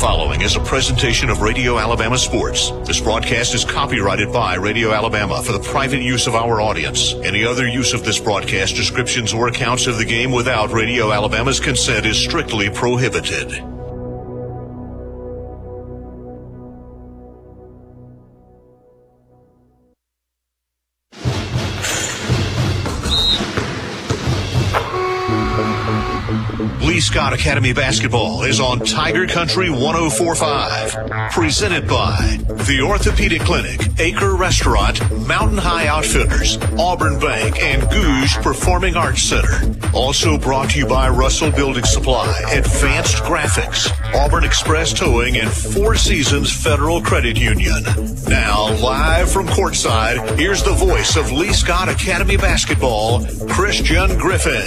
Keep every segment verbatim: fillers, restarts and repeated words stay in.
following is a presentation of Radio Alabama Sports. This broadcast is copyrighted by Radio Alabama for the private use of our audience. Any other use of this broadcast, descriptions, or accounts of the game without Radio Alabama's consent is strictly prohibited. Lee Scott Academy Basketball is on Tiger Country one oh four point five. Presented by the Orthopedic Clinic, Acre Restaurant, Mountain High Outfitters, Auburn Bank, and Gouge Performing Arts Center. Also brought to you by Russell Building Supply, Advanced Graphics, Auburn Express Towing, and Four Seasons Federal Credit Union. Now, live from courtside, here's the voice of Lee Scott Academy Basketball, Christian Griffin.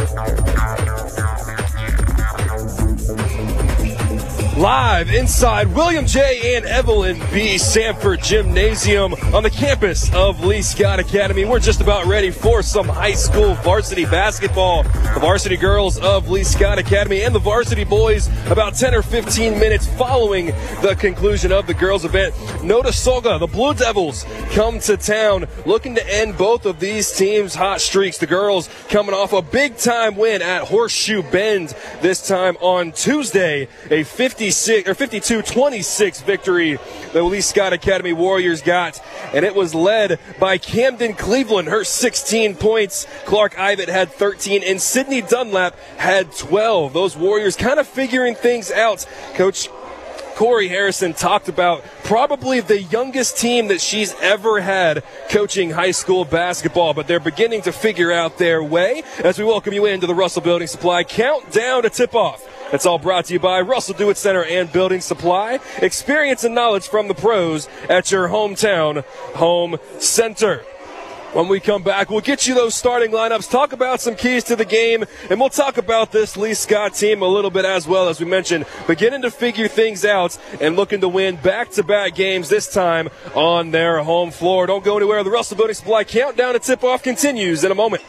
Live inside William J. and Evelyn B. Sanford Gymnasium on the campus of Lee Scott Academy. We're just about ready for some high school varsity basketball. The varsity girls of Lee Scott Academy and the varsity boys about ten or fifteen minutes following the conclusion of the girls' event. Notasulga, the Blue Devils, come to town looking to end both of these teams' hot streaks. The girls coming off a big-time win at Horseshoe Bend this time on Tuesday, a fifty or fifty-two twenty-six victory the Lee Scott Academy Warriors got, and it was led by Camden Cleveland, her sixteen points. Clark Ivett had thirteen, and Sydney Dunlap had twelve. Those Warriors kind of figuring things out. Coach Corey Harrison talked about probably the youngest team that she's ever had coaching high school basketball, but they're beginning to figure out their way as we welcome you into the Russell Building Supply Countdown to Tip-Off. It's all brought to you by Russell Do-It Center and Building Supply. Experience and knowledge from the pros at your hometown home center. When we come back, we'll get you those starting lineups, talk about some keys to the game, and we'll talk about this Lee Scott team a little bit as well. As we mentioned, beginning to figure things out and looking to win back-to-back games, this time on their home floor. Don't go anywhere. The Russell Building Supply Countdown to Tip-Off continues in a moment.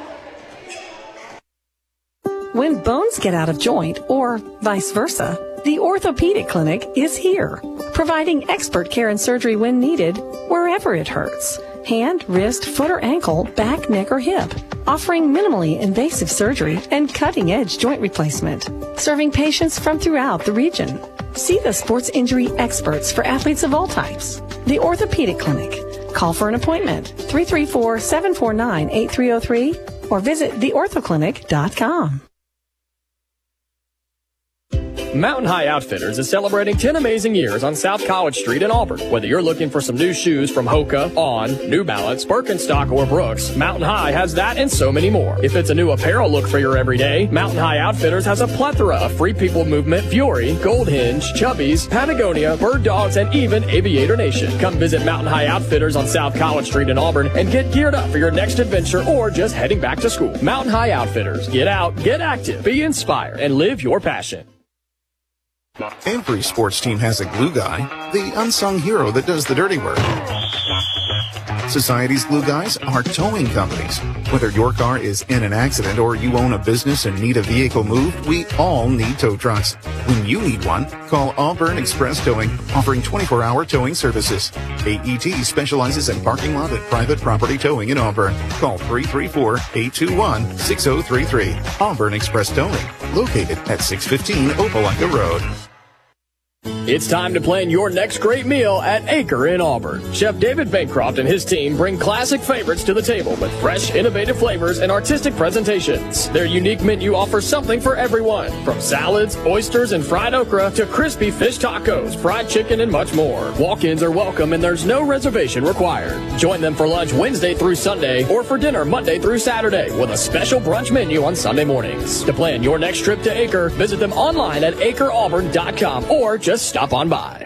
When bones get out of joint, or vice versa, the Orthopedic Clinic is here, providing expert care and surgery when needed, wherever it hurts. Hand, wrist, foot or ankle, back, neck, or hip. Offering minimally invasive surgery and cutting-edge joint replacement. Serving patients from throughout the region. See the sports injury experts for athletes of all types. The Orthopedic Clinic. Call for an appointment, three three four, seven four nine, eight three zero three, or visit the ortho clinic dot com. Mountain High Outfitters is celebrating ten amazing years on South College Street in Auburn. Whether you're looking for some new shoes from Hoka, On, New Balance, Birkenstock, or Brooks, Mountain High has that and so many more. If it's a new apparel look for your everyday, Mountain High Outfitters has a plethora of Free People Movement, Fury, Gold Hinge, Chubbies, Patagonia, Bird Dogs, and even Aviator Nation. Come visit Mountain High Outfitters on South College Street in Auburn and get geared up for your next adventure or just heading back to school. Mountain High Outfitters. Get out, get active, be inspired, and live your passion. Every sports team has a glue guy, the unsung hero that does the dirty work. Society's glue guys are towing companies. Whether your car is in an accident or you own a business and need a vehicle moved, we all need tow trucks. When you need one, call Auburn Express Towing, offering twenty-four hour towing services. A E T specializes in parking lot and private property towing in Auburn. Call three three four, eight two one, six zero three three. Auburn Express Towing, located at six fifteen Opelika Road. It's time to plan your next great meal at Acre in Auburn. Chef David Bancroft and his team bring classic favorites to the table with fresh, innovative flavors and artistic presentations. Their unique menu offers something for everyone, from salads, oysters, and fried okra to crispy fish tacos, fried chicken, and much more. Walk-ins are welcome and there's no reservation required. Join them for lunch Wednesday through Sunday or for dinner Monday through Saturday with a special brunch menu on Sunday mornings. To plan your next trip to Acre, visit them online at acre auburn dot com or just stop on by.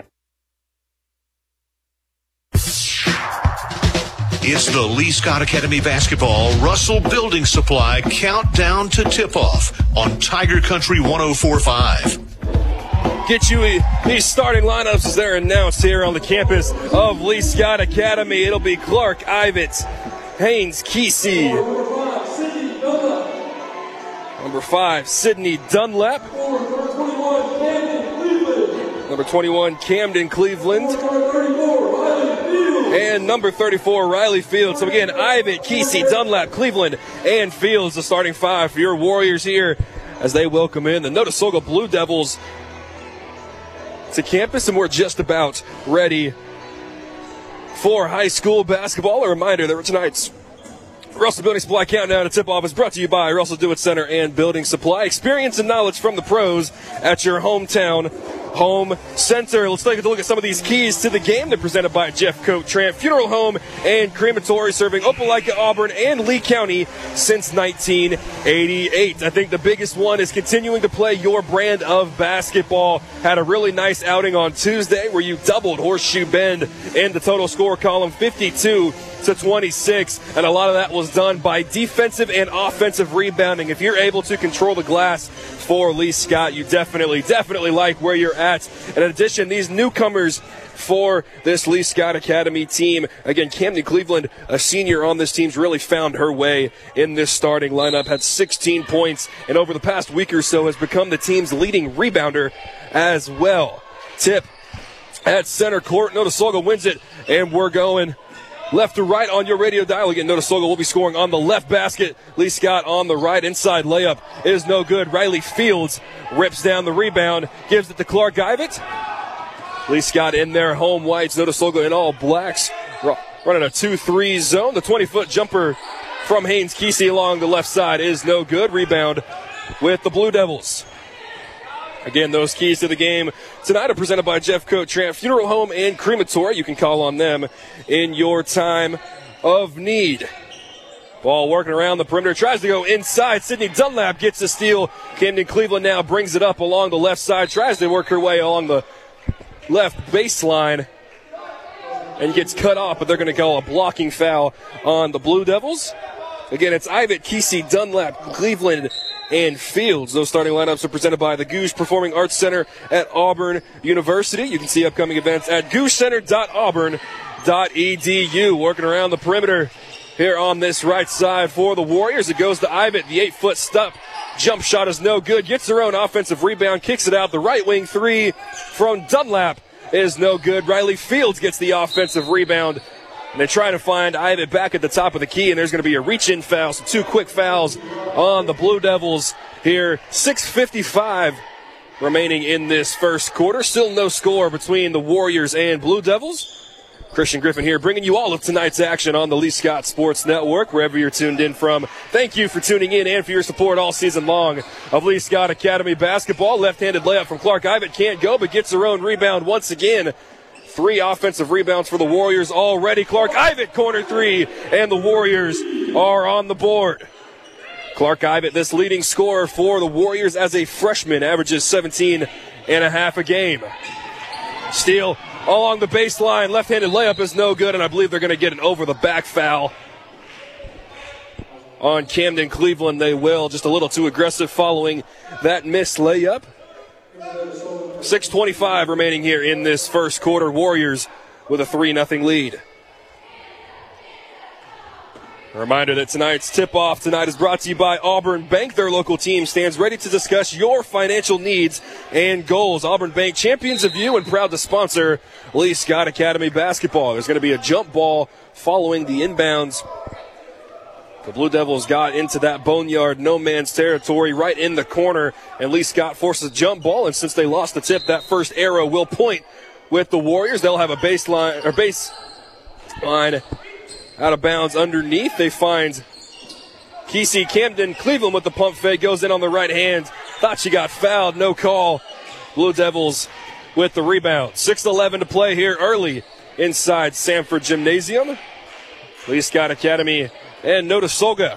It's the Lee Scott Academy Basketball Russell Building Supply Countdown to Tip-Off on Tiger Country one oh four point five. Get you these starting lineups as they're announced here on the campus of Lee Scott Academy. It'll be Clark Ivett, Haynes Kesey, number five, Sydney Dunlap, Number twenty-one, Camden Cleveland. And number thirty-four, Riley Fields. So again, Ivitt, Kesey, Dunlap, Cleveland, and Fields, the starting five for your Warriors here as they welcome in the Notasulga Blue Devils to campus. And we're just about ready for high school basketball. A reminder that tonight's Russell Building Supply Countdown to Tip-Off is brought to you by Russell Do-It Center and Building Supply. Experience and knowledge from the pros at your hometown home center. Let's take a look at some of these keys to the game. They're presented by Jeff Coat Tramp Funeral Home and Crematory, serving Opelika, Auburn, and Lee County since nineteen eighty-eight. I think the biggest one is continuing to play your brand of basketball. Had a really nice outing on Tuesday where you doubled Horseshoe Bend in the total score column, fifty-two to twenty-six, and a lot of that was done by defensive and offensive rebounding. If you're able to control the glass for Lee Scott, you definitely, definitely like where you're at. In addition, these newcomers for this Lee Scott Academy team, again, Camden Cleveland, a senior on this team's really found her way in this starting lineup, had sixteen points, and over the past week or so has become the team's leading rebounder as well. Tip at center court, Notasulga wins it, and we're going left to right on your radio dial. Again, Notasulga will be scoring on the left basket. Lee Scott on the right. Inside layup is no good. Riley Fields rips down the rebound, gives it to Clark Ivitt. Lee Scott in their home whites. Notasulga in all blacks, running a two three zone. The twenty-foot jumper from Haynes Kesey along the left side is no good. Rebound with the Blue Devils. Again, those keys to the game tonight are presented by Jeff Coat Tramp Funeral Home and Crematory. You can call on them in your time of need. Ball working around the perimeter, tries to go inside. Sydney Dunlap gets the steal. Camden Cleveland now brings it up along the left side, tries to work her way along the left baseline and gets cut off, but they're going to call a blocking foul on the Blue Devils. Again, it's Ivitt, Kesey, Dunlap, Cleveland, and Fields. Those starting lineups are presented by the Goose Performing Arts Center at Auburn University. You can see upcoming events at goose center dot auburn dot e d u. Working around the perimeter here on this right side for the Warriors. It goes to Ivitt. The eight-foot step jump shot is no good. Gets their own offensive rebound, kicks it out. The right wing three from Dunlap is no good. Riley Fields gets the offensive rebound. And they're trying to find Ivitt back at the top of the key, and there's going to be a reach-in foul. So two quick fouls on the Blue Devils here. six fifty-five remaining in this first quarter. Still no score between the Warriors and Blue Devils. Christian Griffin here bringing you all of tonight's action on the Lee Scott Sports Network, wherever you're tuned in from. Thank you for tuning in and for your support all season long of Lee Scott Academy basketball. Left-handed layup from Clark Ivitt can't go, but gets her own rebound once again. Three offensive rebounds for the Warriors already. Clark Ivitt, corner three, and the Warriors are on the board. Clark Ivitt, this leading scorer for the Warriors as a freshman, averages seventeen and a half a game. Steal along the baseline. Left-handed layup is no good, and I believe they're going to get an over-the-back foul on Camden Cleveland. They will. Just a little too aggressive following that missed layup. six twenty-five remaining here in this first quarter. Warriors with a three nothing lead. A reminder that tonight's tip-off tonight is brought to you by Auburn Bank. Their local team stands ready to discuss your financial needs and goals. Auburn Bank, champions of you, and proud to sponsor Lee Scott Academy basketball. There's going to be a jump ball following the inbounds. The Blue Devils got into that boneyard, no man's territory, right in the corner, and Lee Scott forces a jump ball, and since they lost the tip, that first arrow will point with the Warriors. They'll have a baseline, or baseline out of bounds underneath. They find Kesey Camden Cleveland with the pump fake, goes in on the right hand. Thought she got fouled, no call. Blue Devils with the rebound. six eleven to play here early inside Sanford Gymnasium. Lee Scott Academy and Notasulga.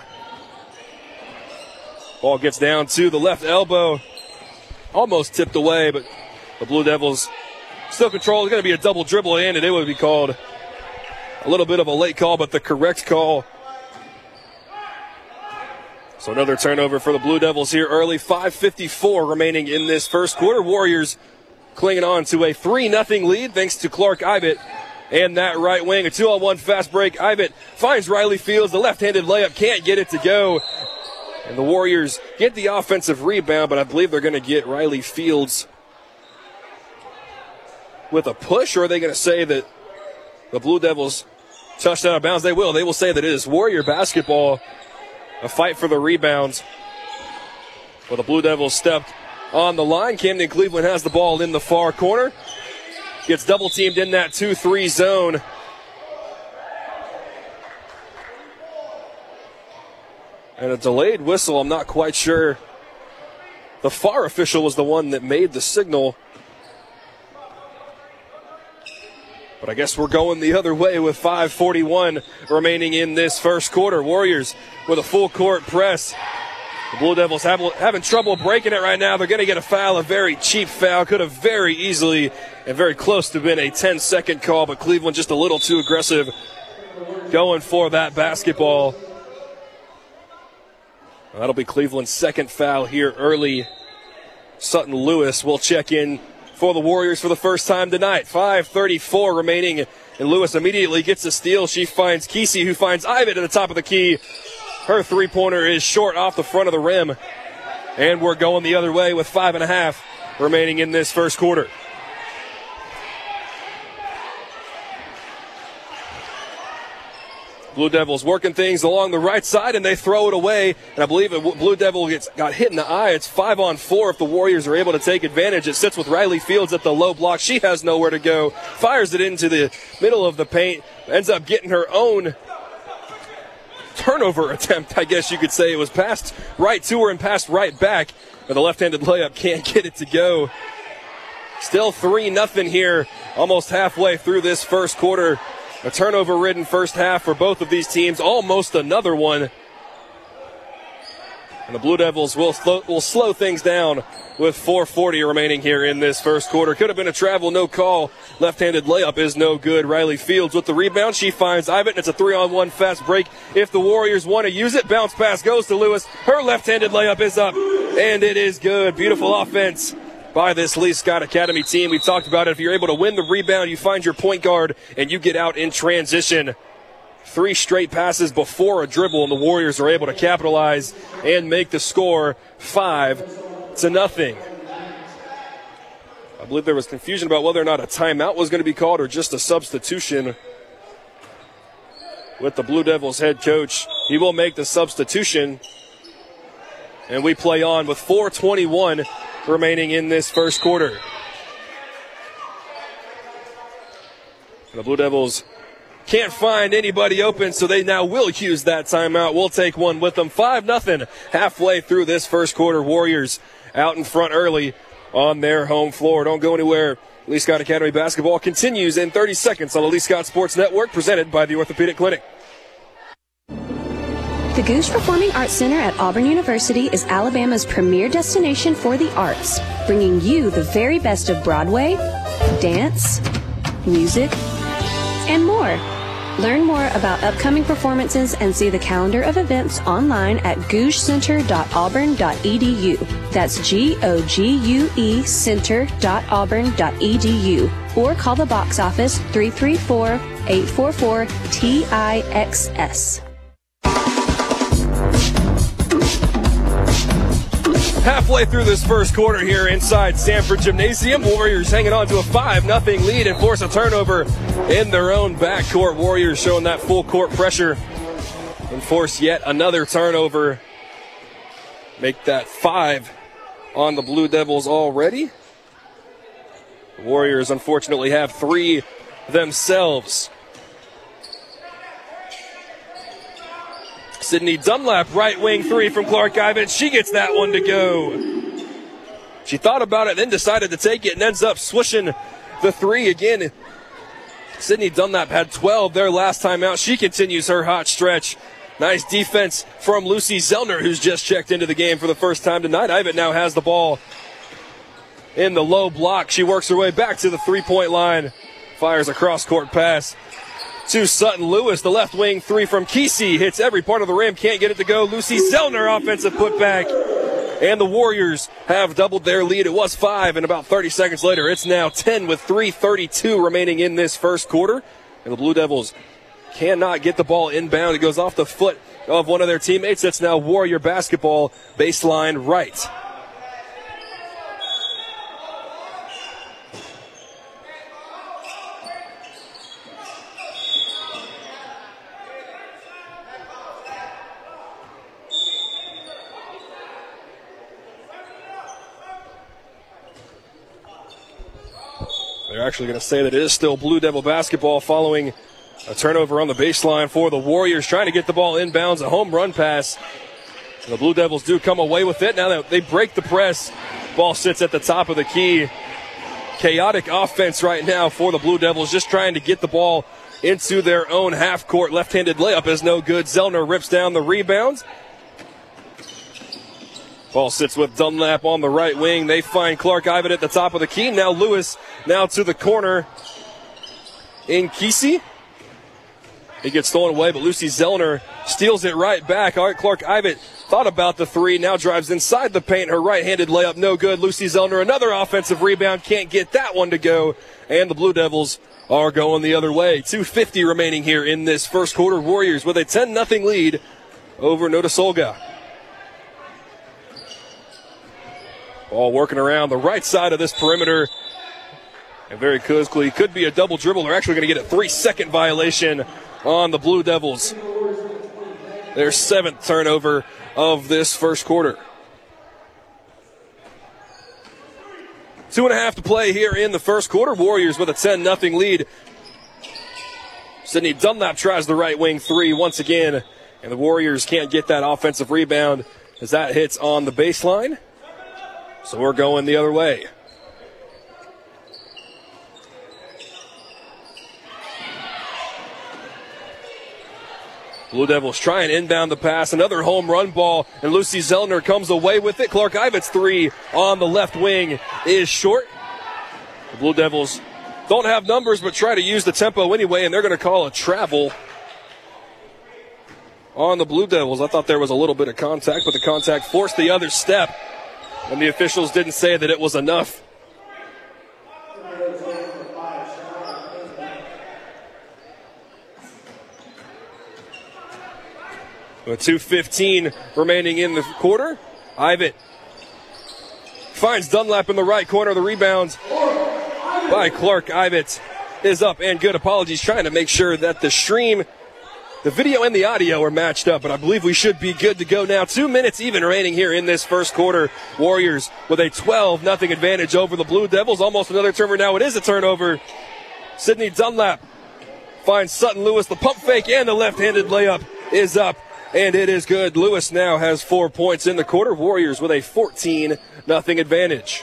Ball gets down to the left elbow. Almost tipped away, but the Blue Devils still control. It's going to be a double dribble in, and it would be called a little bit of a late call, but the correct call. So another turnover for the Blue Devils here early. five fifty-four remaining in this first quarter. Warriors clinging on to a three nothing lead thanks to Clark Ivitt and that right wing. A two-on-one fast break. Ivitt finds Riley Fields. The left-handed layup can't get it to go. And the Warriors get the offensive rebound, but I believe they're going to get Riley Fields with a push, or are they going to say that the Blue Devils touched out of bounds? They will. They will say that it is Warrior basketball, a fight for the rebounds. Well, the Blue Devils stepped on the line. Camden Cleveland has the ball in the far corner. Gets double-teamed in that two three zone. And a delayed whistle. I'm not quite sure. The far official was the one that made the signal. But I guess we're going the other way with five forty-one remaining in this first quarter. Warriors with a full court press. The Blue Devils have, having trouble breaking it right now. They're going to get a foul, a very cheap foul. Could have very easily and very close to been a ten-second call, but Cleveland just a little too aggressive going for that basketball. That'll be Cleveland's second foul here early. Sutton Lewis will check in for the Warriors for the first time tonight. five thirty-four remaining, and Lewis immediately gets a steal. She finds Kesey, who finds Ivan at the top of the key. Her three-pointer is short off the front of the rim, and we're going the other way with five and a half remaining in this first quarter. Blue Devils working things along the right side, and they throw it away. And I believe a Blue Devil gets got hit in the eye. It's five on four if the Warriors are able to take advantage. It sits with Riley Fields at the low block. She has nowhere to go. Fires it into the middle of the paint. Ends up getting her own turnover attempt, I guess you could say. It was passed right to her and passed right back. But the left-handed layup can't get it to go. Still three nothing here, almost halfway through this first quarter. A turnover-ridden first half for both of these teams, almost another one. And the Blue Devils will slow, will slow things down with four forty remaining here in this first quarter. Could have been a travel, no call. Left-handed layup is no good. Riley Fields with the rebound. She finds Ivan, and it's a three-on-one fast break. If the Warriors want to use it, bounce pass goes to Lewis. Her left-handed layup is up, and it is good. Beautiful offense by this Lee Scott Academy team. We've talked about it. If you're able to win the rebound, you find your point guard, and you get out in transition. Three straight passes before a dribble, and the Warriors are able to capitalize and make the score five to nothing. I believe there was confusion about whether or not a timeout was going to be called or just a substitution with the Blue Devils head coach. He will make the substitution, and we play on with four twenty-one remaining in this first quarter. The Blue Devils can't find anybody open, so they now will use that timeout. We'll take one with them. five nothing halfway through this first quarter. Warriors out in front early on their home floor. Don't go anywhere. Lee Scott Academy basketball continues in thirty seconds on the Lee Scott Sports Network, presented by the Orthopedic Clinic. The Goose Performing Arts Center at Auburn University is Alabama's premier destination for the arts, bringing you the very best of Broadway, dance, music, and more. Learn more about upcoming performances and see the calendar of events online at googe center dot auburn dot e d u. That's G O G U E center dot auburn dot e d u. Or call the box office three three four, eight four four, T I X S. Halfway through this first quarter here inside Sanford Gymnasium, Warriors hanging on to a five nothing lead and force a turnover in their own backcourt. Warriors showing that full court pressure and force yet another turnover. Make that five on the Blue Devils already. The Warriors unfortunately have three themselves. Sydney Dunlap, right wing three from Clark Ivan. She gets that one to go. She thought about it, then decided to take it, and ends up swishing the three again. Sydney Dunlap had twelve their last time out. She continues her hot stretch. Nice defense from Lucy Zellner, who's just checked into the game for the first time tonight. Ivan now has the ball in the low block. She works her way back to the three-point line. Fires a cross-court pass to Sutton Lewis. The left wing three from Kesey hits every part of the rim, can't get it to go. Lucy Zellner offensive putback, and the Warriors have doubled their lead. It was five, and about thirty seconds later it's now ten with three thirty-two remaining in this first quarter, and the Blue Devils cannot get the ball inbound. It goes off the foot of one of their teammates. It's now Warrior basketball, baseline right. They're actually going to say that it is still Blue Devil basketball following a turnover on the baseline for the Warriors, trying to get the ball inbounds, a home run pass. And the Blue Devils do come away with it. Now that they break the press, ball sits at the top of the key. Chaotic offense right now for the Blue Devils, just trying to get the ball into their own half-court. Left-handed layup is no good. Zellner rips down the rebound. Ball sits with Dunlap on the right wing. They find Clark Ivan at the top of the key. Now Lewis now to the corner in Kesey. It gets stolen away, but Lucy Zellner steals it right back. All right, Clark Ivan thought about the three, now drives inside the paint. Her right-handed layup, no good. Lucy Zellner, another offensive rebound, can't get that one to go. And the Blue Devils are going the other way. two fifty remaining here in this first quarter. Warriors with a ten nothing lead over Notasulga. Ball working around the right side of this perimeter. And very quickly, could be a double dribble. They're actually going to get a three-second violation on the Blue Devils. Their seventh turnover of this first quarter. Two and a half to play here in the first quarter. Warriors with a ten nothing lead. Sydney Dunlap tries the right wing three once again, and the Warriors can't get that offensive rebound as that hits on the baseline. So we're going the other way. Blue Devils try and inbound the pass. Another home run ball, and Lucy Zellner comes away with it. Clark Ivan's three on the left wing is short. The Blue Devils don't have numbers, but try to use the tempo anyway, and they're going to call a travel on the Blue Devils. I thought there was a little bit of contact, but the contact forced the other step, and the officials didn't say that it was enough. With two fifteen remaining in the quarter, Ivan finds Dunlap in the right corner. The rebound by Clark Ivan is up and good. Apologies, trying to make sure that the stream, the video and the audio are matched up, but I believe we should be good to go now. Two minutes even remaining here in this first quarter. Warriors with a twelve nothing advantage over the Blue Devils. Almost another turnover now. It is a turnover. Sydney Dunlap finds Sutton Lewis. The pump fake and the left-handed layup is up. And it is good. Lewis now has four points in the quarter. Warriors with a fourteen nothing advantage.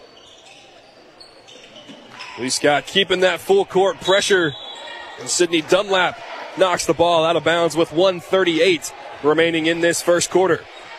Lee Scott keeping that full court pressure. And Sydney Dunlap knocks the ball out of bounds with one thirty-eight remaining in this first quarter.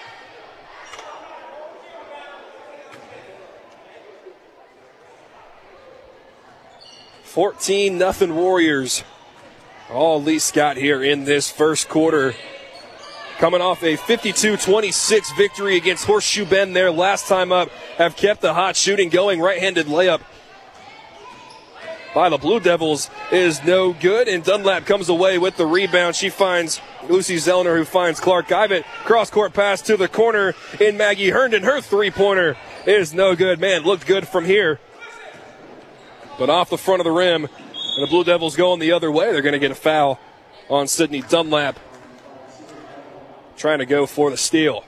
fourteen nothing Warriors. All Lee Scott here in this first quarter. Coming off a fifty-two twenty-six victory against Horseshoe Bend there last time up. Have kept the hot shooting going. Right-handed layup by the Blue Devils is no good. And Dunlap comes away with the rebound. She finds Lucy Zellner, who finds Clark Ivan. Cross-court pass to the corner in Maggie Herndon. Her three-pointer is no good. Man, looked good from here, but off the front of the rim. And the Blue Devils going the other way. They're going to get a foul on Sydney Dunlap, trying to go for the steal.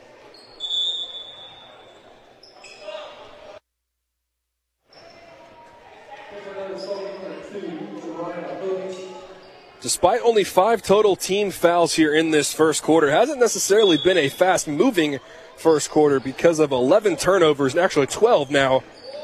Despite only five total team fouls here in this first quarter, hasn't necessarily been a fast-moving first quarter because of eleven turnovers, and actually twelve now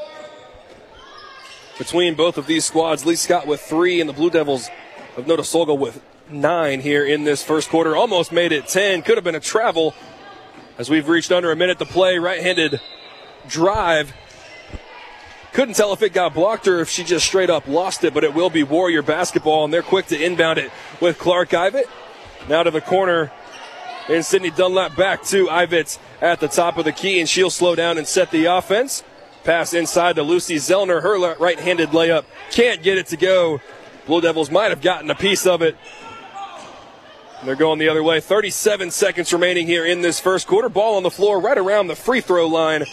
between both of these squads. Lee Scott with three, and the Blue Devils of Notasulga with nine here in this first quarter. Almost made it ten. Could have been a travel as we've reached under a minute to play. Right-handed drive. Couldn't tell if it got blocked or if she just straight up lost it, but it will be Warrior basketball, and they're quick to inbound it with Clark Ivan. Now to the corner, and Sydney Dunlap back to Ivitz at the top of the key, and she'll slow down and set the offense. Pass inside to Lucy Zellner. Her right-handed layup can't get it to go. Blue Devils might have gotten a piece of it. They're going the other way. thirty-seven seconds remaining here in this first quarter. Ball on the floor right around the free throw line.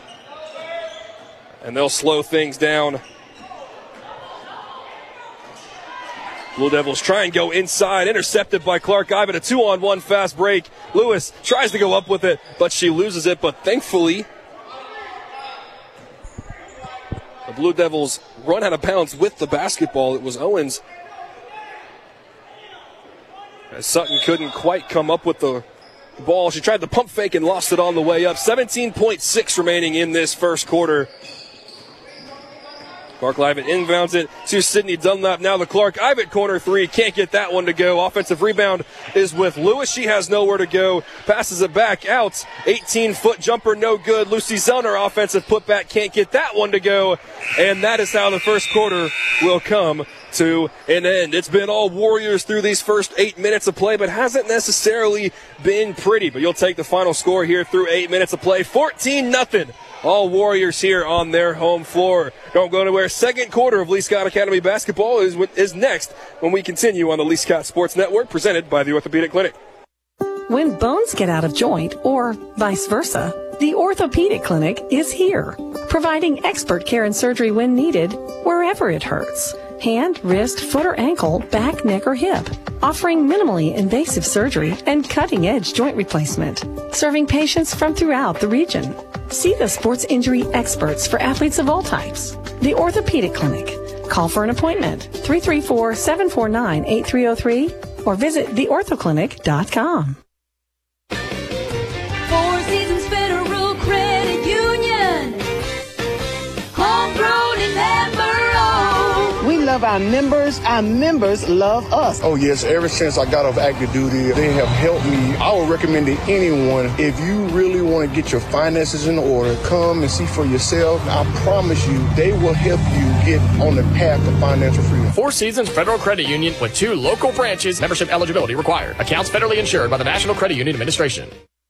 And they'll slow things down. Blue Devils try and go inside. Intercepted by Clark Ivan. A two-on-one fast break. Lewis tries to go up with it, but she loses it. But thankfully, The Blue Devils run out of bounds with the basketball. It was Owens. As Sutton couldn't quite come up with the ball. She tried the pump fake and lost it on the way up. seventeen point six remaining in this first quarter. Clark Ivitt inbounds it to Sydney Dunlap. Now the Clark Ivitt corner three. Can't get that one to go. Offensive rebound is with Lewis. She has nowhere to go. Passes it back out. eighteen-foot jumper, no good. Lucy Zellner, offensive putback. Can't get that one to go. And that is how the first quarter will come to an end. It's been all Warriors through these first eight minutes of play, but hasn't necessarily been pretty. But you'll take the final score here through eight minutes of play. fourteen nothing. All Warriors here on their home floor. Don't go anywhere. Second quarter of Lee Scott Academy basketball is is next when we continue on the Lee Scott Sports Network, presented by the Orthopedic Clinic. When bones get out of joint, or vice versa, the Orthopedic Clinic is here, providing expert care and surgery when needed, wherever it hurts. Hand, wrist, foot or ankle, back, neck or hip. Offering minimally invasive surgery and cutting-edge joint replacement. Serving patients from throughout the region. See the sports injury experts for athletes of all types. The Orthopedic Clinic. Call for an appointment, three three four, seven four nine, eight three zero three, or visit the ortho clinic dot com. Four Seasons Federal Credit Union. Homegrown and member-owned. We love our members. Our members love us. Oh, yes. Ever since I got off active duty, they have helped me. I would recommend to anyone, if you really want to get your finances in order, come and see for yourself. I promise you, they will help you get on the path to financial freedom. Four Seasons Federal Credit Union with two local branches. Membership eligibility required. Accounts federally insured by the National Credit Union Administration.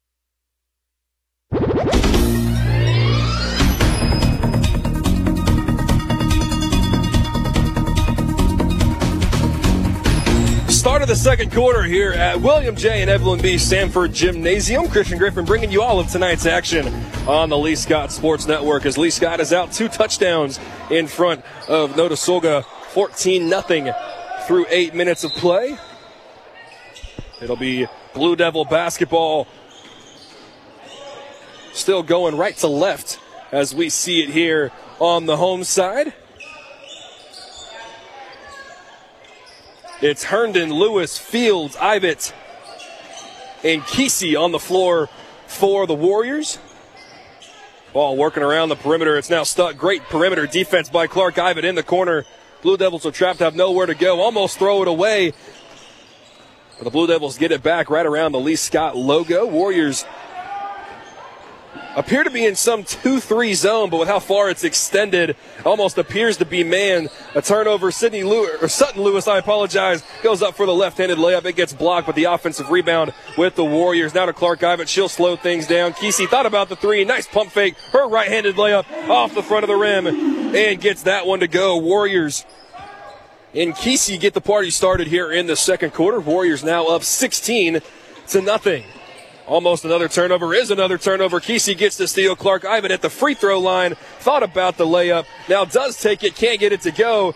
Start of the second quarter here at William J. and Evelyn B. Sanford Gymnasium. Christian Griffin bringing you all of tonight's action on the Lee Scott Sports Network as Lee Scott is out two touchdowns in front of Notasulga, fourteen nothing through eight minutes of play. It'll be Blue Devil basketball still going right to left as we see it here on the home side. It's Herndon, Lewis, Fields, Ivitt, and Kesey on the floor for the Warriors. Ball working around the perimeter. It's now stuck. Great perimeter defense by Clark Ivitt in the corner. Blue Devils are trapped, have nowhere to go. Almost throw it away. But the Blue Devils get it back right around the Lee Scott logo. Warriors appear to be in some two three zone, but with how far it's extended, almost appears to be man. A turnover. Sydney Lewis, or Sutton Lewis, I apologize, goes up for the left-handed layup. It gets blocked, but the offensive rebound with the Warriors. Now to Clark Ivitt. She'll slow things down. Kesey thought about the three. Nice pump fake. Her right-handed layup off the front of the rim and gets that one to go. Warriors and Kesey get the party started here in the second quarter. Warriors now up sixteen to nothing. Almost another turnover is another turnover. Kesey gets the steal. Clark Ivitt at the free throw line. Thought about the layup. Now does take it. Can't get it to go.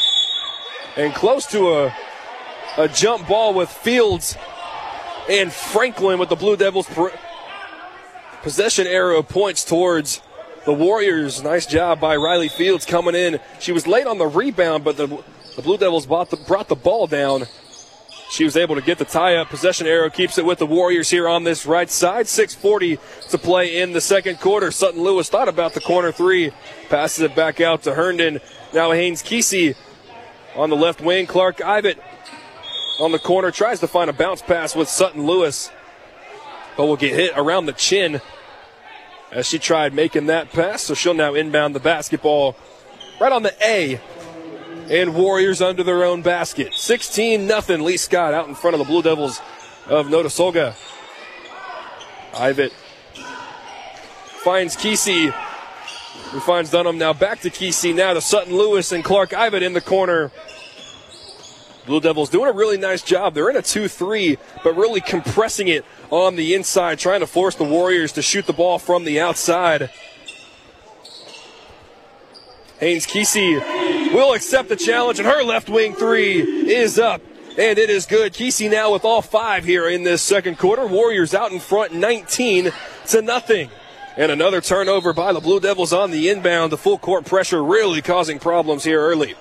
And close to a, a jump ball with Fields and Franklin with the Blue Devils. Per- possession arrow points towards the Warriors. Nice job by Riley Fields coming in. She was late on the rebound, but the, the Blue Devils brought the, brought the ball down. She was able to get the tie-up. Possession arrow keeps it with the Warriors here on this right side. six forty to play in the second quarter. Sutton Lewis thought about the corner three. Passes it back out to Herndon. Now Haynes Kesey on the left wing. Clark Ivitt on the corner. Tries to find a bounce pass with Sutton Lewis, but will get hit around the chin as she tried making that pass. So she'll now inbound the basketball right on the A. And Warriors under their own basket. sixteen nothing. Lee Scott out in front of the Blue Devils of Notasulga. Ivitt finds Kesey. Who finds Dunham. Now back to Kesey. Now to Sutton Lewis and Clark Ivitt in the corner. Blue Devils doing a really nice job. They're in a two three, but really compressing it on the inside, trying to force the Warriors to shoot the ball from the outside. Haynes Kesey will accept the challenge, and her left wing three is up, and it is good. Kesey now with all five here in this second quarter. Warriors out in front nineteen to nothing. And another turnover by the Blue Devils on the inbound. The full court pressure really causing problems here early.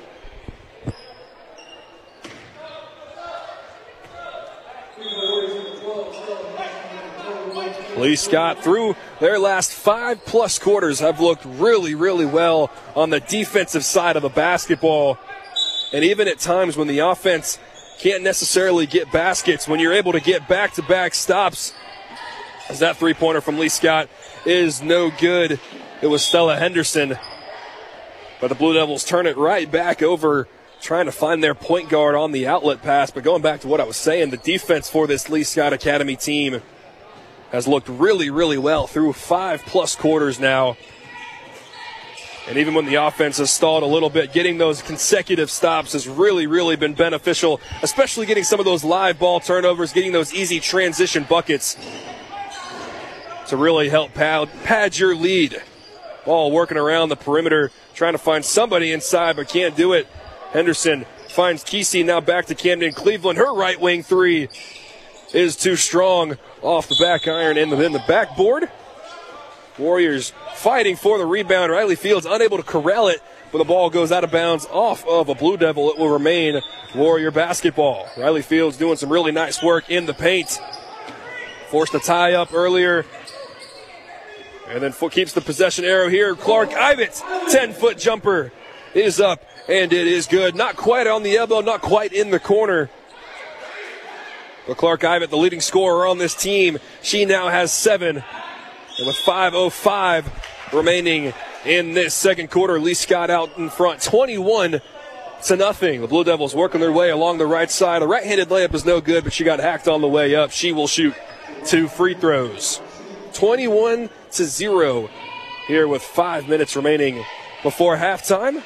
Lee Scott, through their last five plus quarters, have looked really, really well on the defensive side of the basketball. And even at times when the offense can't necessarily get baskets, when you're able to get back-to-back stops, as that three-pointer from Lee Scott is no good. It was Stella Henderson. But the Blue Devils turn it right back over, trying to find their point guard on the outlet pass. But going back to what I was saying, the defense for this Lee Scott Academy team has looked really, really well through five-plus quarters now. And even when the offense has stalled a little bit, getting those consecutive stops has really, really been beneficial, especially getting some of those live ball turnovers, getting those easy transition buckets to really help pad, pad your lead. Ball working around the perimeter, trying to find somebody inside, but can't do it. Henderson finds Kesey, now back to Camden Cleveland. Her right wing three is too strong off the back iron and then the backboard. Warriors fighting for the rebound. Riley Fields unable to corral it, but the ball goes out of bounds off of a Blue Devil. It will remain Warrior basketball. Riley Fields doing some really nice work in the paint. Forced a tie up earlier. And then keeps the possession arrow here. Clark Ivett, ten-foot jumper is up, and it is good. Not quite on the elbow, not quite in the corner. But Clark Ivett, the leading scorer on this team, she now has seven. And with five oh five remaining in this second quarter, Lee Scott out in front, twenty-one to nothing. The Blue Devils working their way along the right side. A right-handed layup is no good, but she got hacked on the way up. She will shoot two free throws. twenty-one to zero here with five minutes remaining before halftime.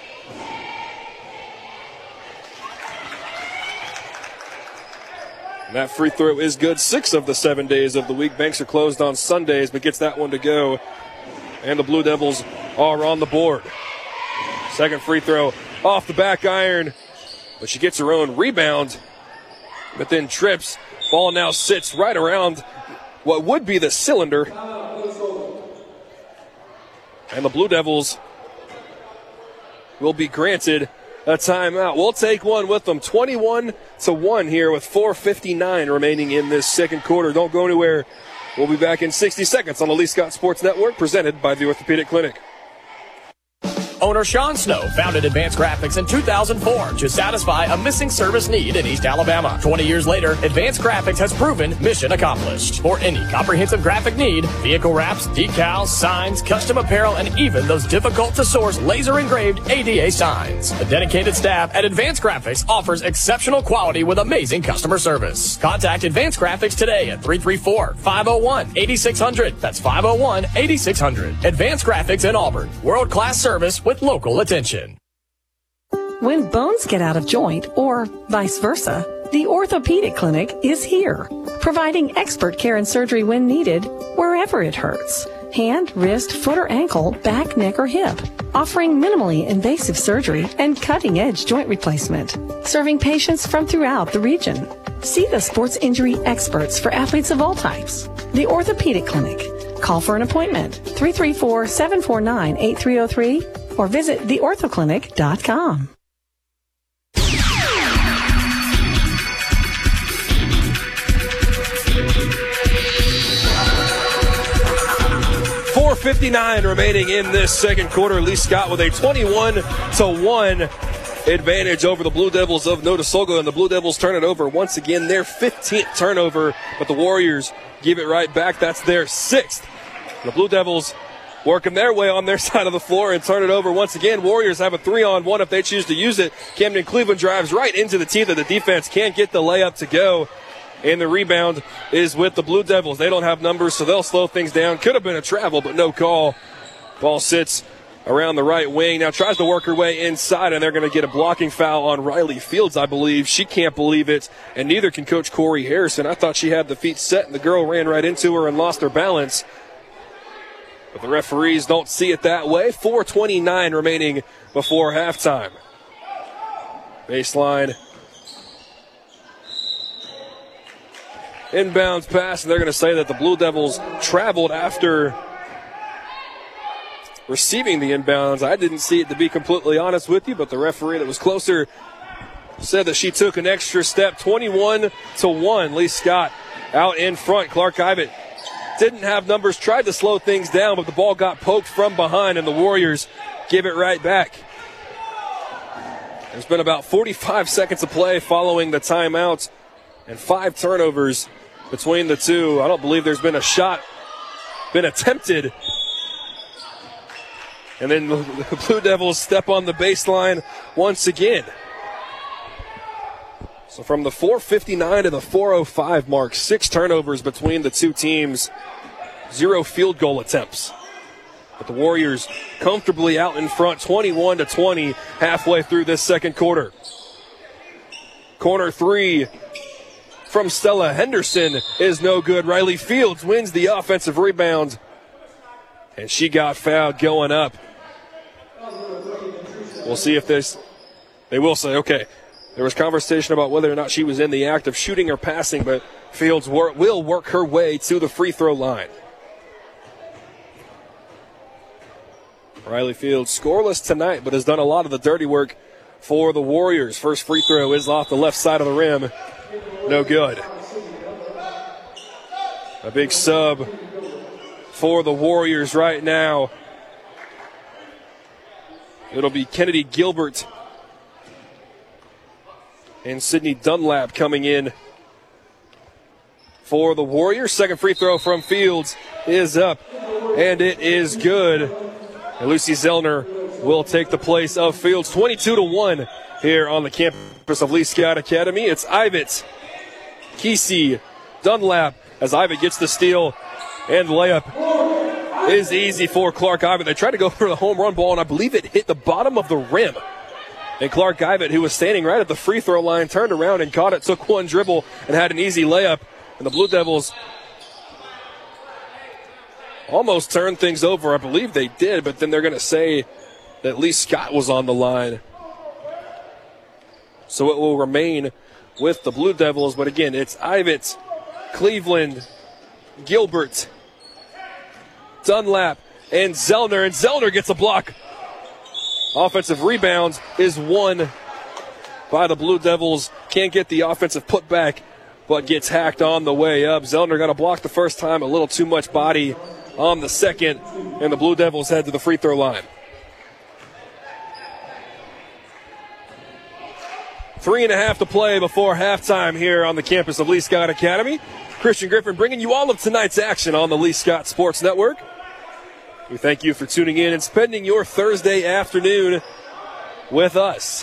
And that free throw is good. Six of the seven days of the week. Banks are closed on Sundays, but gets that one to go. And the Blue Devils are on the board. Second free throw off the back iron, but she gets her own rebound, but then trips. Ball now sits right around what would be the cylinder. And the Blue Devils will be granted a timeout. We'll take one with them. twenty-one to one here with four fifty-nine remaining in this second quarter. Don't go anywhere. We'll be back in sixty seconds on the Lee Scott Sports Network, presented by the Orthopedic Clinic. Owner Sean Snow founded Advanced Graphics in two thousand four to satisfy a missing service need in East Alabama. twenty years later, Advanced Graphics has proven mission accomplished. For any comprehensive graphic need, vehicle wraps, decals, signs, custom apparel, and even those difficult-to-source laser-engraved A D A signs. The dedicated staff at Advanced Graphics offers exceptional quality with amazing customer service. Contact Advanced Graphics today at three three four, five oh one, eight six hundred. That's five oh one, eight six hundred. Advanced Graphics in Auburn. World-class service with local attention. When bones get out of joint, or vice versa, the Orthopedic Clinic is here, providing expert care and surgery when needed, wherever it hurts. Hand, wrist, foot or ankle, back, neck, or hip. Offering minimally invasive surgery and cutting-edge joint replacement. Serving patients from throughout the region. See the sports injury experts for athletes of all types. The Orthopedic Clinic. Call for an appointment, three three four, seven four nine, eight three oh three, or visit the ortho clinic dot com. four fifty-nine remaining in this second quarter. Lee Scott with a twenty-one to one advantage over the Blue Devils of Notasulga, and the Blue Devils turn it over once again, their fifteenth turnover, but the Warriors give it right back. That's their sixth. The Blue Devils working their way on their side of the floor and turn it over once again. Warriors have a three-on-one if they choose to use it. Camden Cleveland drives right into the teeth of the defense, can't get the layup to go, and the rebound is with the Blue Devils. They don't have numbers, so they'll slow things down. Could have been a travel, but no call. Ball sits around the right wing. Now tries to work her way inside, and they're going to get a blocking foul on Riley Fields, I believe. She can't believe it, and neither can Coach Corey Harrison. I thought she had the feet set, and the girl ran right into her and lost her balance. But the referees don't see it that way. four twenty-nine remaining before halftime. Baseline. Inbounds pass, and they're going to say that the Blue Devils traveled after receiving the inbounds. I didn't see it, to be completely honest with you, but the referee that was closer said that she took an extra step. Twenty-one to one, Lee Scott out in front. Clark Ivett didn't have numbers, tried to slow things down, but the ball got poked from behind, and the Warriors give it right back. There's been about forty-five seconds of play following the timeout and five turnovers between the two. I don't believe there's been a shot been attempted. And then the Blue Devils step on the baseline once again. So from the four fifty-nine to the four oh five mark, six turnovers between the two teams, zero field goal attempts. But the Warriors comfortably out in front, twenty-one to twenty, halfway through this second quarter. Corner three from Stella Henderson is no good. Riley Fields wins the offensive rebound, and she got fouled going up. We'll see if this, they will say, okay, there was conversation about whether or not she was in the act of shooting or passing, but Fields wor- will work her way to the free throw line. Riley Fields scoreless tonight, but has done a lot of the dirty work for the Warriors. First free throw is off the left side of the rim. No good. A big sub for the Warriors right now. It'll be Kennedy Gilbert and Sydney Dunlap coming in for the Warriors. Second free throw from Fields is up, and it is good. And Lucy Zellner will take the place of Fields. twenty-two to one here on the campus of Lee Scott Academy. It's Ivett, Kesey, Dunlap, as Ivett gets the steal, and layup is easy for Clark Ivett. They tried to go for the home run ball, and I believe it hit the bottom of the rim. And Clark Ivett, who was standing right at the free throw line, turned around and caught it, took one dribble, and had an easy layup. And the Blue Devils almost turned things over. I believe they did, but then they're going to say that Lee Scott was on the line. So it will remain with the Blue Devils. But again, it's Ivett, Cleveland, Gilbert, Dunlap, and Zellner. And Zellner gets a block. Offensive rebound is won by the Blue Devils. Can't get the offensive putback, but gets hacked on the way up. Zellner got a block the first time, a little too much body on the second, and the Blue Devils head to the free throw line. Three and a half to play before halftime here on the campus of Lee Scott Academy. Christian Griffin bringing you all of tonight's action on the Lee Scott Sports Network. We thank you for tuning in and spending your Thursday afternoon with us.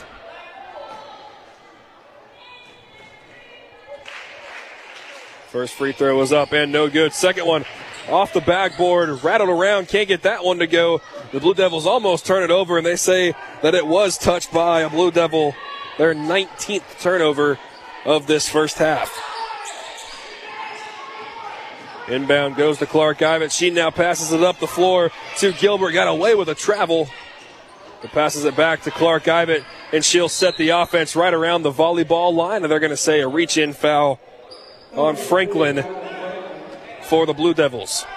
First free throw was up and no good. Second one off the backboard, rattled around, can't get that one to go. The Blue Devils almost turn it over, and they say that it was touched by a Blue Devil, their nineteenth turnover of this first half. Inbound goes to Clark Ivett. She now passes it up the floor to Gilbert. Got away with a travel. But passes it back to Clark Ivett, and she'll set the offense right around the volleyball line, and they're going to say a reach-in foul on Franklin for the Blue Devils.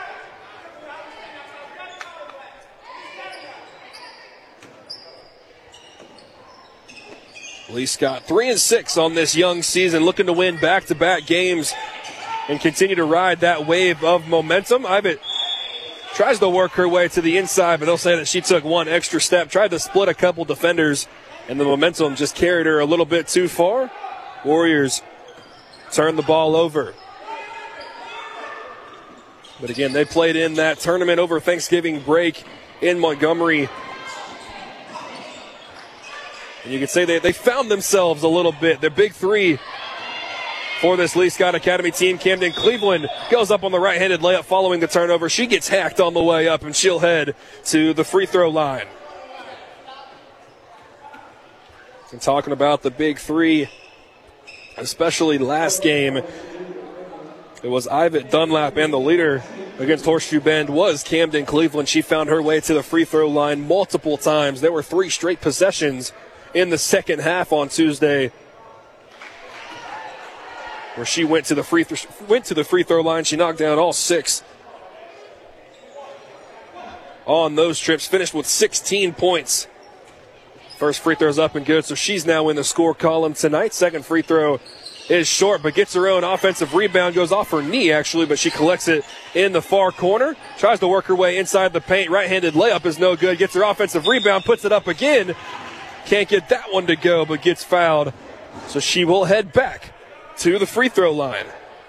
Lee Scott, three and six on this young season, looking to win back-to-back games and continue to ride that wave of momentum. Ivett tries to work her way to the inside, but they'll say that she took one extra step, tried to split a couple defenders, and the momentum just carried her a little bit too far. Warriors turn the ball over. But again, they played in that tournament over Thanksgiving break in Montgomery. And you could say they, they found themselves a little bit. Their big three for this Lee Scott Academy team. Camden Cleveland goes up on the right-handed layup following the turnover. She gets hacked on the way up, and she'll head to the free throw line. And talking about the big three, especially last game, it was Ivett, Dunlap, and the leader against Horseshoe Bend was Camden Cleveland. She found her way to the free throw line multiple times. There were three straight possessions in the second half on Tuesday where she went to the free th- went to the free throw line. She knocked down all six. on those trips. Finished with sixteen points. First free throw's up and good, so she's now in the score column tonight. Second free throw is short, but gets her own offensive rebound. Goes off her knee, actually, but she collects it in the far corner. Tries to work her way inside the paint. Right-handed layup is no good. Gets her offensive rebound, puts it up again. Can't get that one to go, but gets fouled. So she will head back to the free throw line.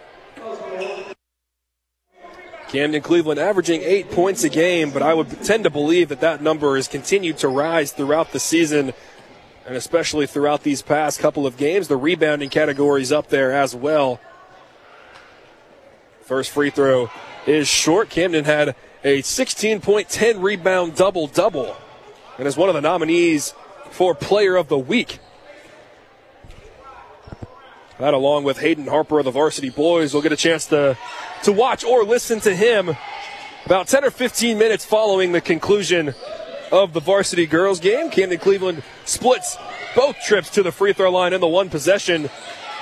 Camden Cleveland averaging eight points a game, but I would tend to believe that that number has continued to rise throughout the season, and especially throughout these past couple of games. The rebounding category is up there as well. First free throw is short. Camden had a sixteen point, ten rebound double-double and is one of the nominees for Player of the Week. That, along with Hayden Harper of the Varsity Boys, will get a chance to, to watch or listen to him about ten or fifteen minutes following the conclusion of the Varsity Girls game. Camden Cleveland splits both trips to the free throw line in the one possession.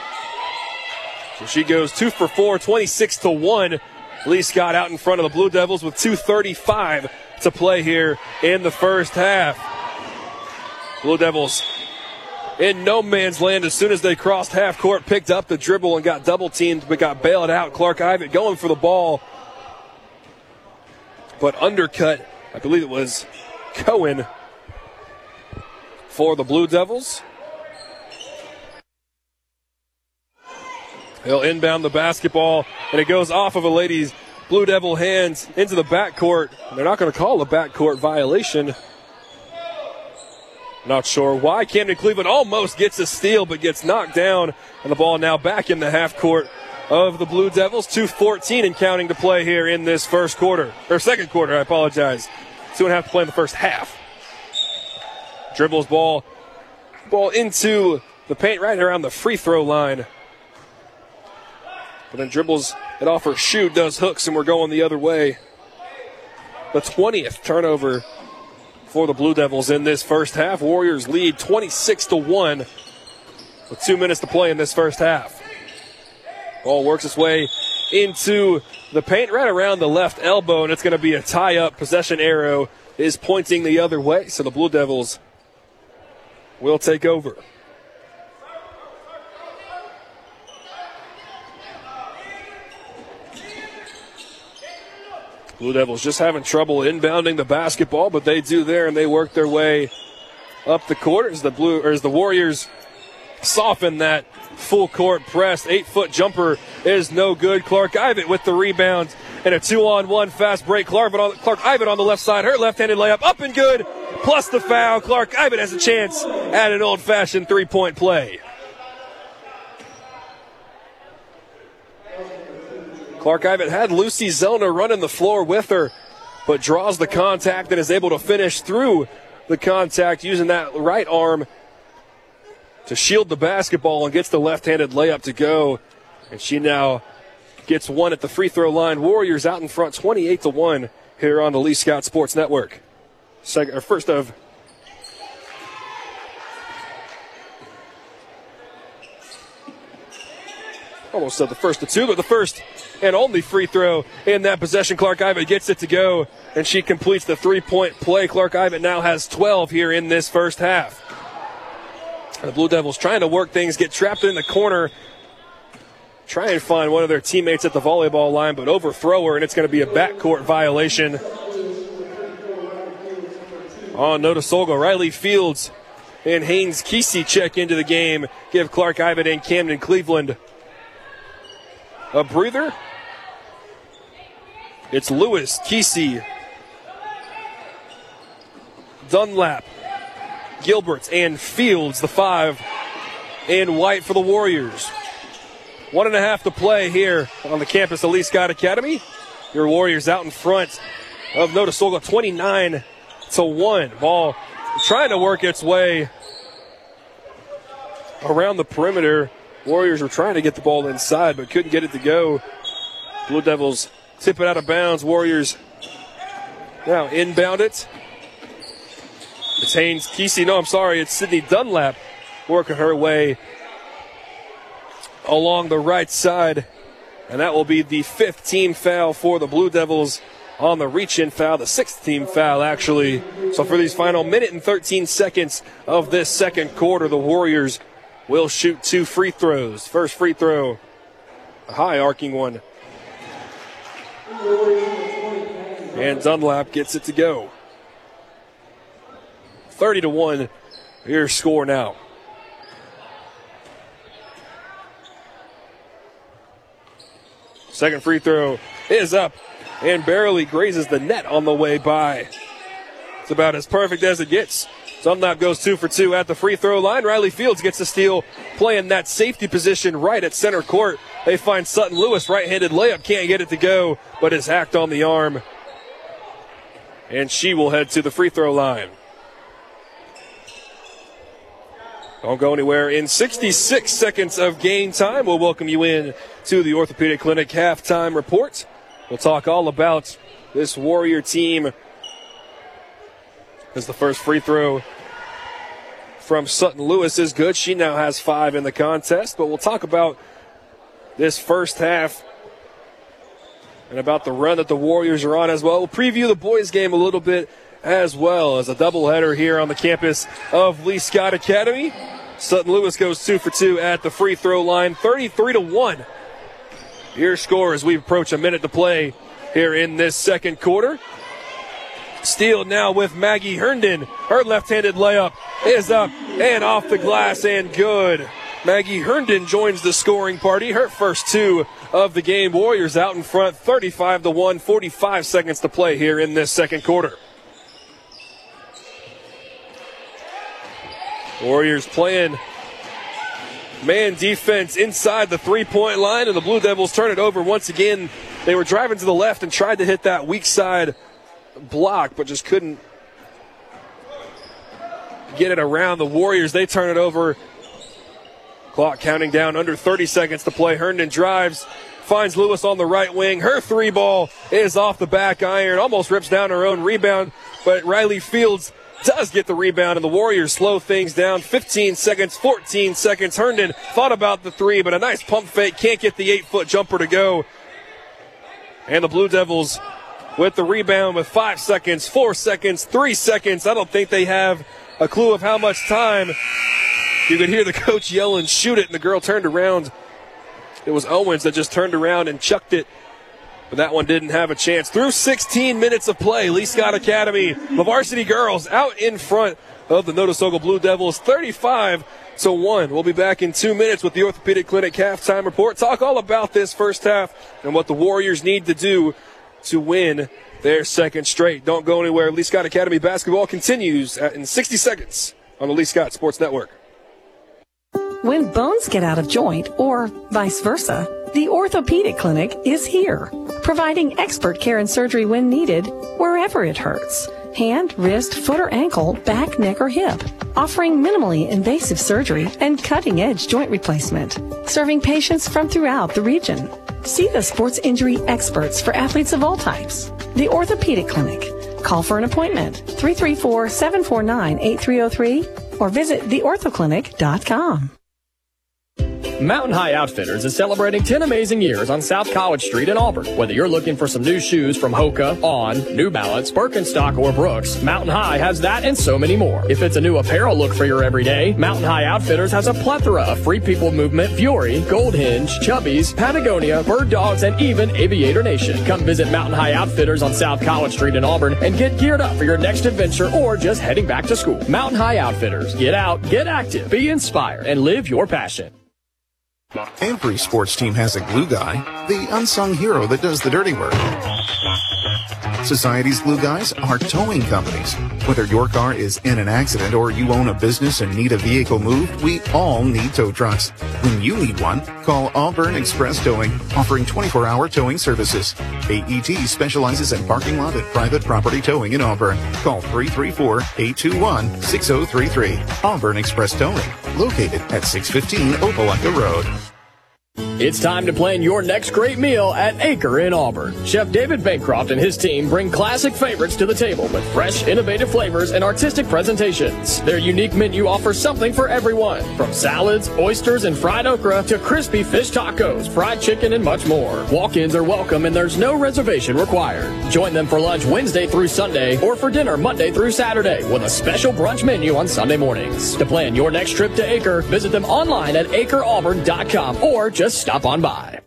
So she goes two for four, twenty-six to one. Lee Scott out in front of the Blue Devils with two thirty-five to play here in the first half. Blue Devils in no man's land as soon as they crossed half court, picked up the dribble and got double teamed, but got bailed out. Clark Ivitt going for the ball, but undercut, I believe it was Cohen for the Blue Devils. They'll inbound the basketball, and it goes off of a lady's Blue Devil hands into the backcourt. They're not going to call a backcourt violation. Not sure why. Camden Cleveland almost gets a steal, but gets knocked down, and the ball now back in the half court of the Blue Devils. two fourteen and counting to play here in this first quarter, or second quarter, I apologize. Two and a half to play in the first half. Dribbles ball, ball into the paint right around the free throw line. But then dribbles it off her shoe, does hooks, and we're going the other way. The twentieth turnover for the Blue Devils in this first half. Warriors lead twenty-six to one with two minutes to play in this first half. Ball works its way into the paint right around the left elbow, and it's going to be a tie-up. Possession arrow is pointing the other way, so the Blue Devils will take over. Blue Devils just having trouble inbounding the basketball, but they do there, and they work their way up the court as the Blue or as the Warriors soften that full court press. Eight-foot jumper is no good. Clark Ivitt with the rebound and a two-on-one fast break. Clark, on, Clark Ivitt on the left side. Her left-handed layup up and good, plus the foul. Clark Ivitt has a chance at an old-fashioned three-point play. Clark Ivitt had Lucy Zellner running the floor with her, but draws the contact and is able to finish through the contact using that right arm to shield the basketball and gets the left-handed layup to go. And she now gets one at the free throw line. Warriors out in front twenty-eight to one here on the Lee Scott Sports Network. Second, or first of almost said the first of two, but the first and only free throw in that possession. Clark Ivitt gets it to go, and she completes the three-point play. Clark Ivitt now has twelve here in this first half. The Blue Devils trying to work things, get trapped in the corner, try and find one of their teammates at the volleyball line, but overthrow her, and it's going to be a backcourt violation on Notasulga. Riley Fields and Haynes Kesey check into the game, give Clark Ivitt and Camden Cleveland a breather. It's Lewis, Kesey, Dunlap, Gilbert, and Fields, the five in white for the Warriors. One and a half to play here on the campus of Lee Scott Academy. Your Warriors out in front of Notasulga, twenty-nine to one. Ball trying to work its way around the perimeter. Warriors were trying to get the ball inside, but couldn't get it to go. Blue Devils tip it out of bounds. Warriors now inbound it. It's Haynes Kesey. No, I'm sorry. It's Sydney Dunlap working her way along the right side. And that will be the fifth team foul for the Blue Devils on the reach-in foul, the sixth team foul, actually. So for these final minute and thirteen seconds of this second quarter, the Warriors will shoot two free throws. First free throw, a high arcing one. And Dunlap gets it to go. thirty to one, your score now. Second free throw is up and barely grazes the net on the way by. It's about as perfect as it gets. Dunlap goes two for two at the free throw line. Riley Fields gets the steal, playing that safety position right at center court. They find Sutton Lewis, right-handed layup, can't get it to go, but is hacked on the arm. And she will head to the free throw line. Don't go anywhere. In sixty-six seconds of game time, we'll welcome you in to the Orthopedic Clinic halftime report. We'll talk all about this Warrior team as the first free throw from Sutton Lewis is good. She now has five in the contest, but we'll talk about this first half and about the run that the Warriors are on as well. We'll preview the boys' game a little bit as well as a doubleheader here on the campus of Lee Scott Academy. Sutton Lewis goes two for two at the free throw line, thirty-three to one. Your score as we approach a minute to play here in this second quarter. Steal now with Maggie Herndon. Her left-handed layup is up and off the glass and good. Maggie Herndon joins the scoring party. Her first two of the game. Warriors out in front, thirty-five to one, forty-five seconds to play here in this second quarter. Warriors playing man defense inside the three-point line, and the Blue Devils turn it over once again. They were driving to the left and tried to hit that weak side block, but just couldn't get it around the Warriors. They turn it over. Clock counting down, under thirty seconds to play. Herndon drives, finds Lewis on the right wing. Her three ball is off the back iron, almost rips down her own rebound, but Riley Fields does get the rebound, and the Warriors slow things down. fifteen seconds, fourteen seconds. Herndon thought about the three, but a nice pump fake. Can't get the eight-foot jumper to go. And the Blue Devils with the rebound with five seconds, four seconds, three seconds. I don't think they have a clue of how much time. You could hear the coach yelling, shoot it, and the girl turned around. It was Owens that just turned around and chucked it. But that one didn't have a chance. Through sixteen minutes of play, Lee Scott Academy, the varsity girls out in front of the Notasoga Blue Devils, thirty-five to one. We'll be back in two minutes with the Orthopedic Clinic halftime report. Talk all about this first half and what the Warriors need to do to win their second straight. Don't go anywhere. Lee Scott Academy basketball continues in sixty seconds on the Lee Scott Sports Network. When bones get out of joint, or vice versa, the Orthopedic Clinic is here, providing expert care and surgery when needed, wherever it hurts. Hand, wrist, foot or ankle, back, neck or hip. Offering minimally invasive surgery and cutting-edge joint replacement. Serving patients from throughout the region. See the sports injury experts for athletes of all types. The Orthopedic Clinic. Call for an appointment, three three four, seven four nine, eight three zero three, or visit the ortho clinic dot com. Mountain High Outfitters is celebrating ten amazing years on South College Street in Auburn. Whether you're looking for some new shoes from Hoka, On, New Balance, Birkenstock, or Brooks, Mountain High has that and so many more. If it's a new apparel look for your everyday, Mountain High Outfitters has a plethora of Free People Movement, Fury, Gold Hinge, Chubbies, Patagonia, Bird Dogs, and even Aviator Nation. Come visit Mountain High Outfitters on South College Street in Auburn and get geared up for your next adventure or just heading back to school. Mountain High Outfitters. Get out, get active, be inspired, and live your passion. Every sports team has a glue guy, the unsung hero that does the dirty work. Society's glue guys are towing companies. Whether your car is in an accident or you own a business and need a vehicle moved, we all need tow trucks. When you need one, call Auburn Express Towing, offering twenty-four hour towing services. A E T specializes in parking lot and private property towing in Auburn. Call three three four, eight two one, six zero three three. Auburn Express Towing, located at six fifteen Opelika Road. It's time to plan your next great meal at Acre in Auburn. Chef David Bancroft and his team bring classic favorites to the table with fresh, innovative flavors and artistic presentations. Their unique menu offers something for everyone, from salads, oysters, and fried okra to crispy fish tacos, fried chicken, and much more. Walk-ins are welcome and there's no reservation required. Join them for lunch Wednesday through Sunday or for dinner Monday through Saturday with a special brunch menu on Sunday mornings. To plan your next trip to Acre, visit them online at acre auburn dot com or just stop on by.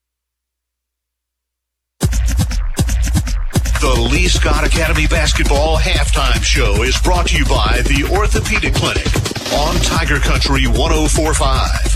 The Lee Scott Academy Basketball Halftime Show is brought to you by the Orthopedic Clinic on Tiger Country one oh four point five.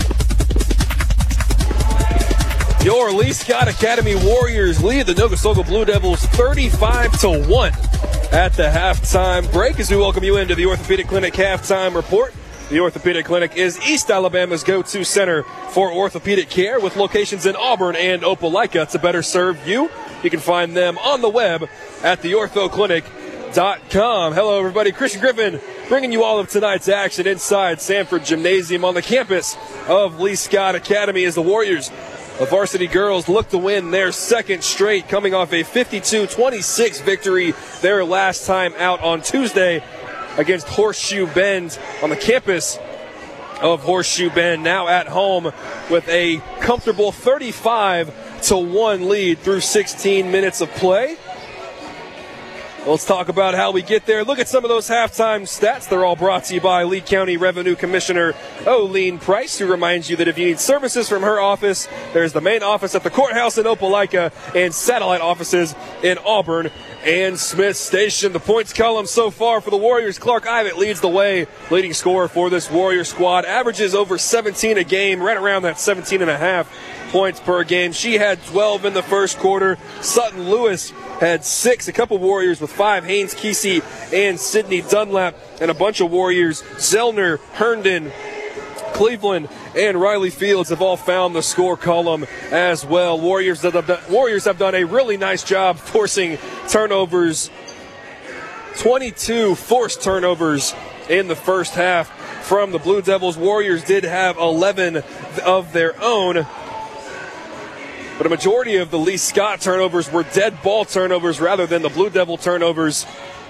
Your Lee Scott Academy Warriors lead the Nogosoga Blue Devils thirty-five to one at the halftime break as we welcome you into the Orthopedic Clinic halftime report. The Orthopedic Clinic is East Alabama's go-to center for orthopedic care with locations in Auburn and Opelika to better serve you. You can find them on the web at the ortho clinic dot com. Hello, everybody. Christian Griffin bringing you all of tonight's action inside Sanford Gymnasium on the campus of Lee Scott Academy as the Warriors, the varsity girls, look to win their second straight, coming off a fifty-two twenty-six victory their last time out on Tuesday against Horseshoe Bend on the campus of Horseshoe Bend, now at home with a comfortable thirty-five to one lead through sixteen minutes of play. Let's talk about how we get there. Look at some of those halftime stats. They're all brought to you by Lee County Revenue Commissioner Olene Price, who reminds you that if you need services from her office, there's the main office at the courthouse in Opelika and satellite offices in Auburn and Smith Station. The points column so far for the Warriors, Clark Ivett leads the way. Leading scorer for this Warrior squad, averages over seventeen a game, right around that seventeen and a half points per game. She had twelve in the first quarter. Sutton Lewis had six. A couple Warriors with five. Haynes Kesey and Sydney Dunlap, and a bunch of Warriors. Zellner, Herndon, Cleveland, and Riley Fields have all found the score column as well. Warriors have done, Warriors have done a really nice job forcing turnovers. twenty-two forced turnovers in the first half from the Blue Devils. Warriors did have eleven of their own, but a majority of the Lee Scott turnovers were dead ball turnovers rather than the Blue Devil turnovers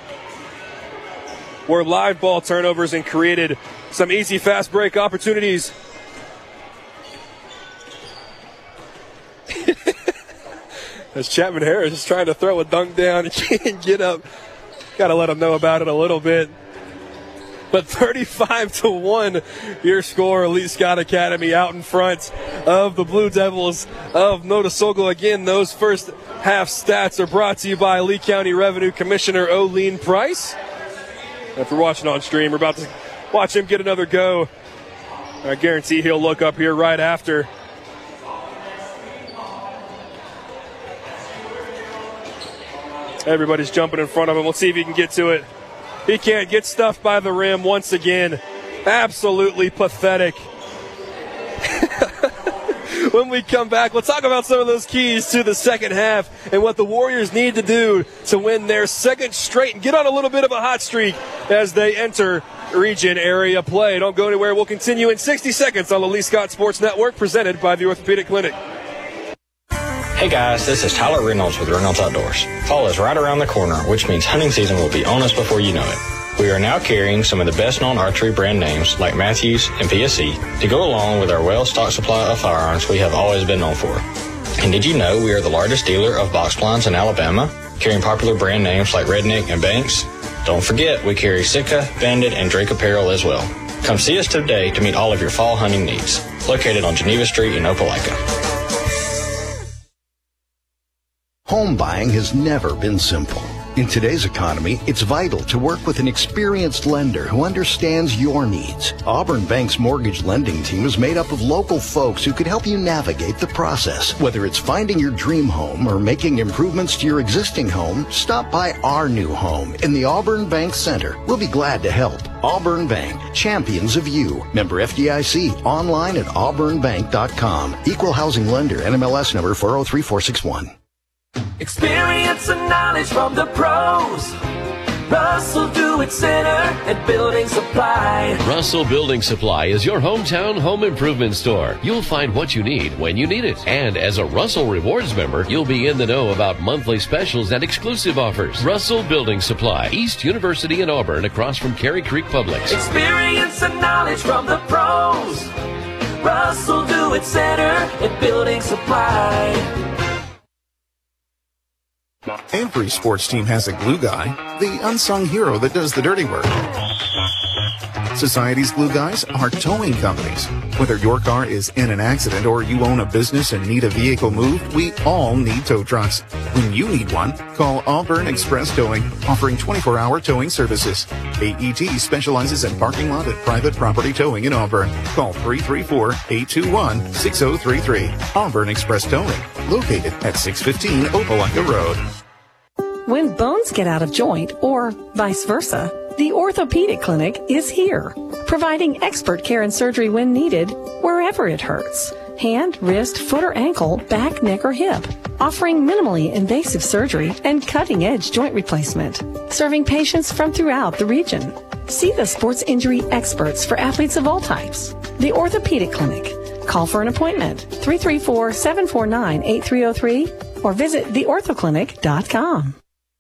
were live ball turnovers and created some easy fast break opportunities. As Chapman Harris is trying to throw a dunk down, he can't get up. Got to let him know about it a little bit. But thirty-five to one, your score, Lee Scott Academy out in front of the Blue Devils of Nogosoga. Again, those first half stats are brought to you by Lee County Revenue Commissioner Olene Price. If you're watching on stream, we're about to watch him get another go. I guarantee he'll look up here right after. Everybody's jumping in front of him. We'll see if he can get to it. He can't get stuffed by the rim once again. Absolutely pathetic. When we come back, we'll talk about some of those keys to the second half and what the Warriors need to do to win their second straight and get on a little bit of a hot streak as they enter region area play. Don't go anywhere. We'll continue in sixty seconds on the Lee Scott Sports Network, presented by the Orthopedic Clinic. Hey guys, this is Tyler Reynolds with Reynolds Outdoors. Fall is right around the corner, which means hunting season will be on us before you know it. We are now carrying some of the best-known archery brand names like Matthews and P S C to go along with our well-stocked supply of firearms we have always been known for. And did you know we are the largest dealer of box blinds in Alabama, carrying popular brand names like Redneck and Banks? Don't forget, we carry Sitka, Bandit, and Drake apparel as well. Come see us today to meet all of your fall hunting needs. Located on Geneva Street in Opelika. Home buying has never been simple. In today's economy, it's vital to work with an experienced lender who understands your needs. Auburn Bank's mortgage lending team is made up of local folks who can help you navigate the process. Whether it's finding your dream home or making improvements to your existing home, stop by our new home in the Auburn Bank Center. We'll be glad to help. Auburn Bank, champions of you. Member F D I C, online at auburn bank dot com. Equal housing lender, N M L S number four oh three four six one. Experience and knowledge from the pros. Russell Do-It Center at Building Supply. Russell Building Supply is your hometown home improvement store. You'll find what you need when you need it. And as a Russell Rewards member, you'll be in the know about monthly specials and exclusive offers. Russell Building Supply, East University in Auburn, across from Cary Creek Publix. Experience and knowledge from the pros. Russell Do-It Center at Building Supply. Every sports team has a glue guy, the unsung hero that does the dirty work. Society's glue guys are towing companies. Whether your car is in an accident or you own a business and need a vehicle moved, we all need tow trucks. When you need one, call Auburn Express Towing, offering twenty-four hour towing services. A E T specializes in parking lot and private property towing in Auburn. Call three three four, eight two one, six zero three three. Auburn Express Towing, located at six fifteen Opelika Road. When bones get out of joint, or vice versa, the Orthopedic Clinic is here, providing expert care and surgery when needed, wherever it hurts. Hand, wrist, foot or ankle, back, neck or hip. Offering minimally invasive surgery and cutting-edge joint replacement. Serving patients from throughout the region. See the sports injury experts for athletes of all types. The Orthopedic Clinic. Call for an appointment, three three four, seven four nine, eight three zero three, or visit the ortho clinic dot com.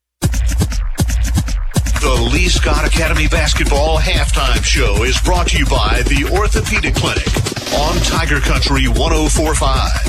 The Lee Scott Academy Basketball Halftime Show is brought to you by the Orthopedic Clinic on Tiger Country one oh four point five.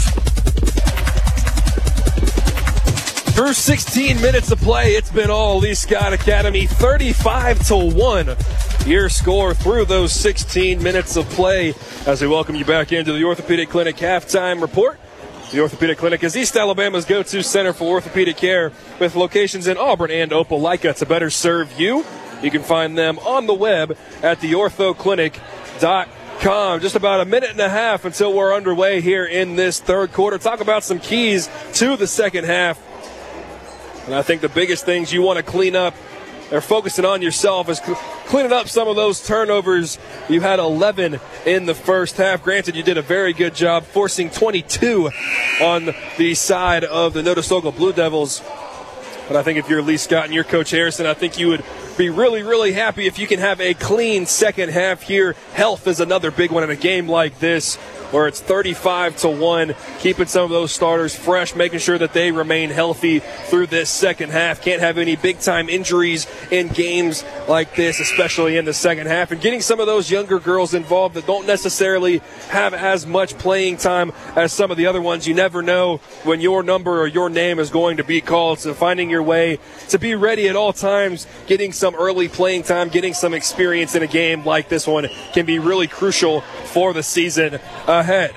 Through sixteen minutes of play, it's been all Lee Scott Academy, thirty-five to one. Your score through those sixteen minutes of play as we welcome you back into the Orthopedic Clinic Halftime Report. The Orthopedic Clinic is East Alabama's go-to center for orthopedic care with locations in Auburn and Opelika to better serve you. You can find them on the web at the ortho clinic dot com. Just about a minute and a half until we're underway here in this third quarter. Talk about some keys to the second half. And I think the biggest things you want to clean up or focusing on yourself is cleaning up some of those turnovers. You had eleven in the first half. Granted, you did a very good job forcing twenty-two on the side of the Notasulga Blue Devils. But I think if you're Lee Scott and you're Coach Harrison, I think you would be really, really happy if you can have a clean second half here. Health is another big one in a game like this, where it's thirty-five to one, keeping some of those starters fresh, making sure that they remain healthy through this second half. Can't have any big-time injuries in games like this, especially in the second half. And getting some of those younger girls involved that don't necessarily have as much playing time as some of the other ones. You never know when your number or your name is going to be called. So finding your way to be ready at all times, getting some early playing time, getting some experience in a game like this one can be really crucial for the season ahead.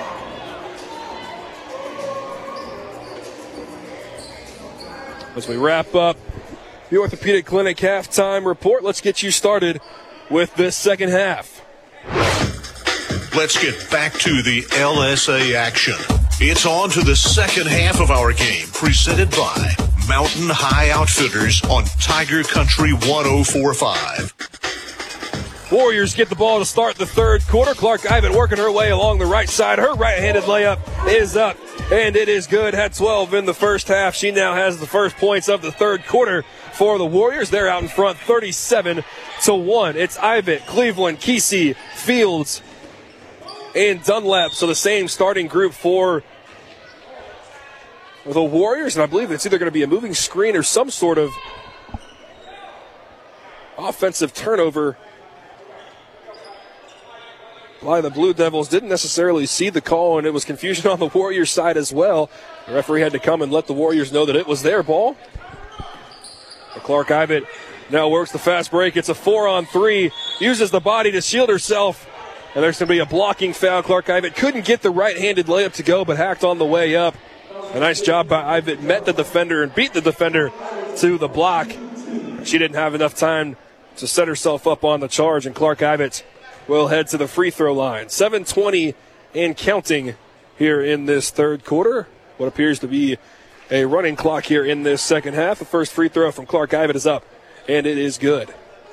As we wrap up the Orthopedic Clinic halftime report, let's get you started with this second half. Let's get back to the L S A action. It's on to the second half of our game, presented by Mountain High Outfitters on Tiger Country one oh four point five. Warriors get the ball to start the third quarter. Clark Ivan working her way along the right side. Her right-handed layup is up, and it is good. Had twelve in the first half. She now has the first points of the third quarter for the Warriors. They're out in front thirty-seven to one. It's Ivan, Cleveland, Kesey, Fields, and Dunlap. So the same starting group for the Warriors, and I believe it's either going to be a moving screen or some sort of offensive turnover by the Blue Devils. Didn't necessarily see the call, and it was confusion on the Warriors side as well. The referee had to come and let the Warriors know that it was their ball. But Clark Ivan now works the fast break. It's a four on three, uses the body to shield herself, and there's going to be a blocking foul. Clark Ivan couldn't get the right-handed layup to go, but hacked on the way up. A nice job by Ivan. Met the defender and beat the defender to the block. She didn't have enough time to set herself up on the charge, and Clark Ivan will head to the free throw line. seven twenty and counting here in this third quarter. What appears to be a running clock here in this second half. The first free throw from Clark Ivan is up, and it is good.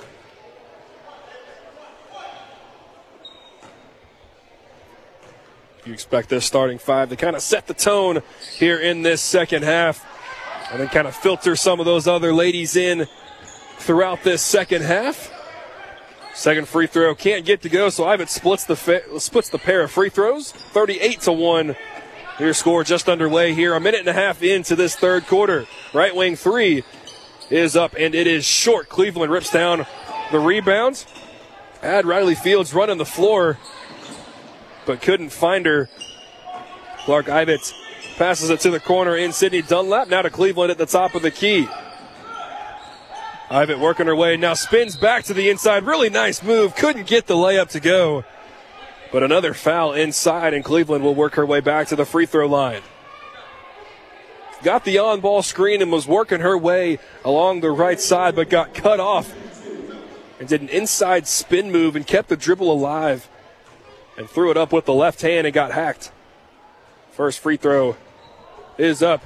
You expect this starting five to kind of set the tone here in this second half and then kind of filter some of those other ladies in throughout this second half. Second free throw can't get to go, so Ivitt splits the fa- splits the pair of free throws. thirty-eight to one. Your score just underway here. A minute and a half into this third quarter. Right wing three is up, and it is short. Cleveland rips down the rebounds. Had Riley Fields running the floor, but couldn't find her. Clark Ivitt passes it to the corner in Sydney Dunlap. Now to Cleveland at the top of the key. Ivitt working her way, now spins back to the inside. Really nice move. Couldn't get the layup to go. But another foul inside, and Cleveland will work her way back to the free throw line. Got the on-ball screen and was working her way along the right side, but got cut off and did an inside spin move and kept the dribble alive and threw it up with the left hand and got hacked. First free throw is up.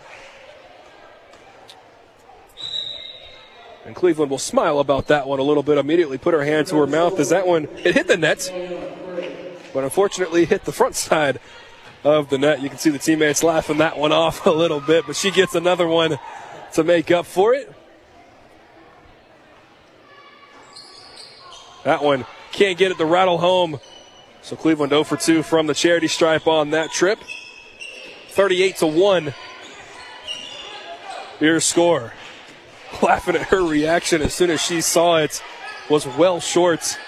And Cleveland will smile about that one a little bit, immediately put her hand to her mouth as that one, it hit the net, but unfortunately hit the front side of the net. You can see the teammates laughing that one off a little bit, but she gets another one to make up for it. That one can't get it to rattle home. So Cleveland oh for two from the charity stripe on that trip. thirty-eight to one. Your score. Laughing at her reaction as soon as she saw it was well short.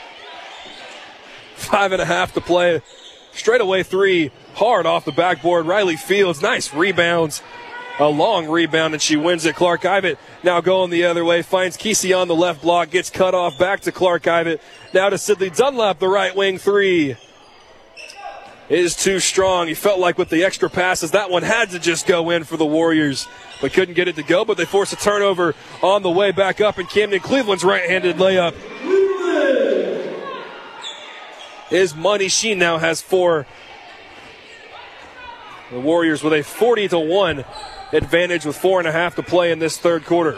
Five and a half to play. Straightaway three, hard off the backboard. Riley Fields, nice rebounds. A long rebound, and she wins it. Clark Ivitt now going the other way. Finds Kesey on the left block. Gets cut off. Back to Clark Ivitt. Now to Sydney Dunlap, the right wing three. Is too strong. He felt like with the extra passes, that one had to just go in for the Warriors, but couldn't get it to go. But they force a turnover on the way back up, and Camden Cleveland's right-handed layup is money. She now has four. The Warriors with a forty to one advantage with four and a half to play in this third quarter.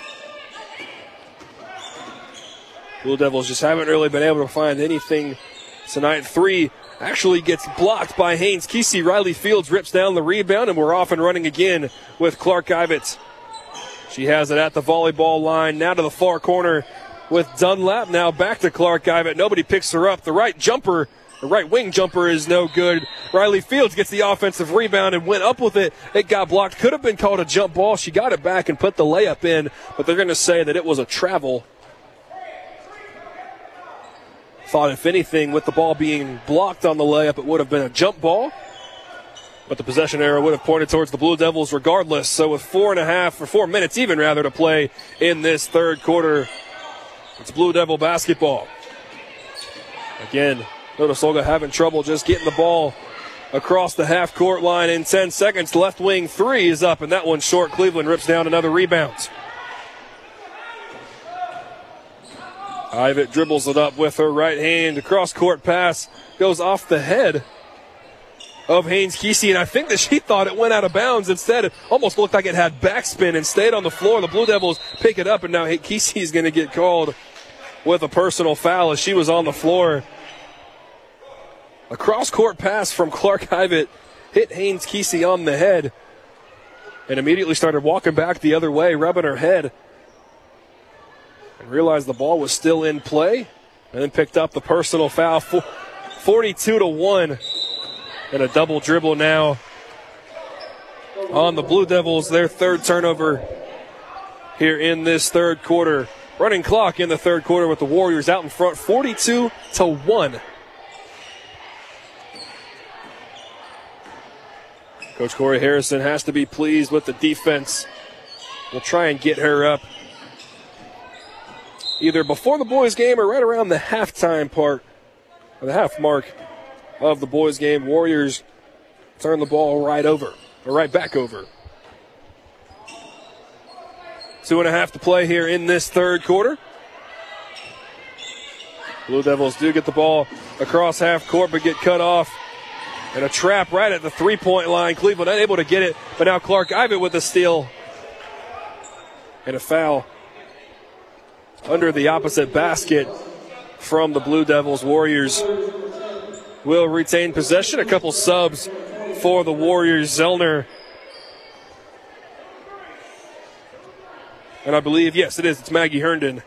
Blue Devils just haven't really been able to find anything tonight. Three actually gets blocked by Haynes Kesey. Riley Fields rips down the rebound, and we're off and running again with Clark Ivitt. She has it at the volleyball line. Now to the far corner with Dunlap. Now back to Clark Ivitt. Nobody picks her up. The right jumper, the right wing jumper is no good. Riley Fields gets the offensive rebound and went up with it. It got blocked. Could have been called a jump ball. She got it back and put the layup in, but they're going to say that it was a travel. Thought, if anything, with the ball being blocked on the layup, it would have been a jump ball. But the possession arrow would have pointed towards the Blue Devils regardless. So with four and a half, or four minutes even rather, to play in this third quarter, it's Blue Devil basketball. Again, Notasulga having trouble just getting the ball across the half-court line in ten seconds. Left wing three is up, and that one's short. Cleveland rips down another rebound. Ivitt dribbles it up with her right hand. Cross-court pass goes off the head of Haynes Kesey, and I think that she thought it went out of bounds. Instead, it almost looked like it had backspin and stayed on the floor. The Blue Devils pick it up, and now Kesey is going to get called with a personal foul as she was on the floor. A cross-court pass from Clark Ivitt hit Haynes Kesey on the head and immediately started walking back the other way, rubbing her head. And realized the ball was still in play, and then picked up the personal foul. forty-two to one, and a double dribble now on the Blue Devils. Their third turnover here in this third quarter. Running clock in the third quarter with the Warriors out in front, forty-two to one. Coach Corey Harrison has to be pleased with the defense. We'll try and get her up either before the boys' game or right around the halftime part, or the half mark of the boys' game. Warriors turn the ball right over, or right back over. Two and a half to play here in this third quarter. Blue Devils do get the ball across half court, but get cut off. And a trap right at the three-point line. Cleveland unable to get it, but now Clark Ivitt with a steal. And a foul under the opposite basket from the Blue Devils. Warriors will retain possession. A couple subs for the Warriors. Zellner And I believe, yes, it is. It's Maggie Herndon.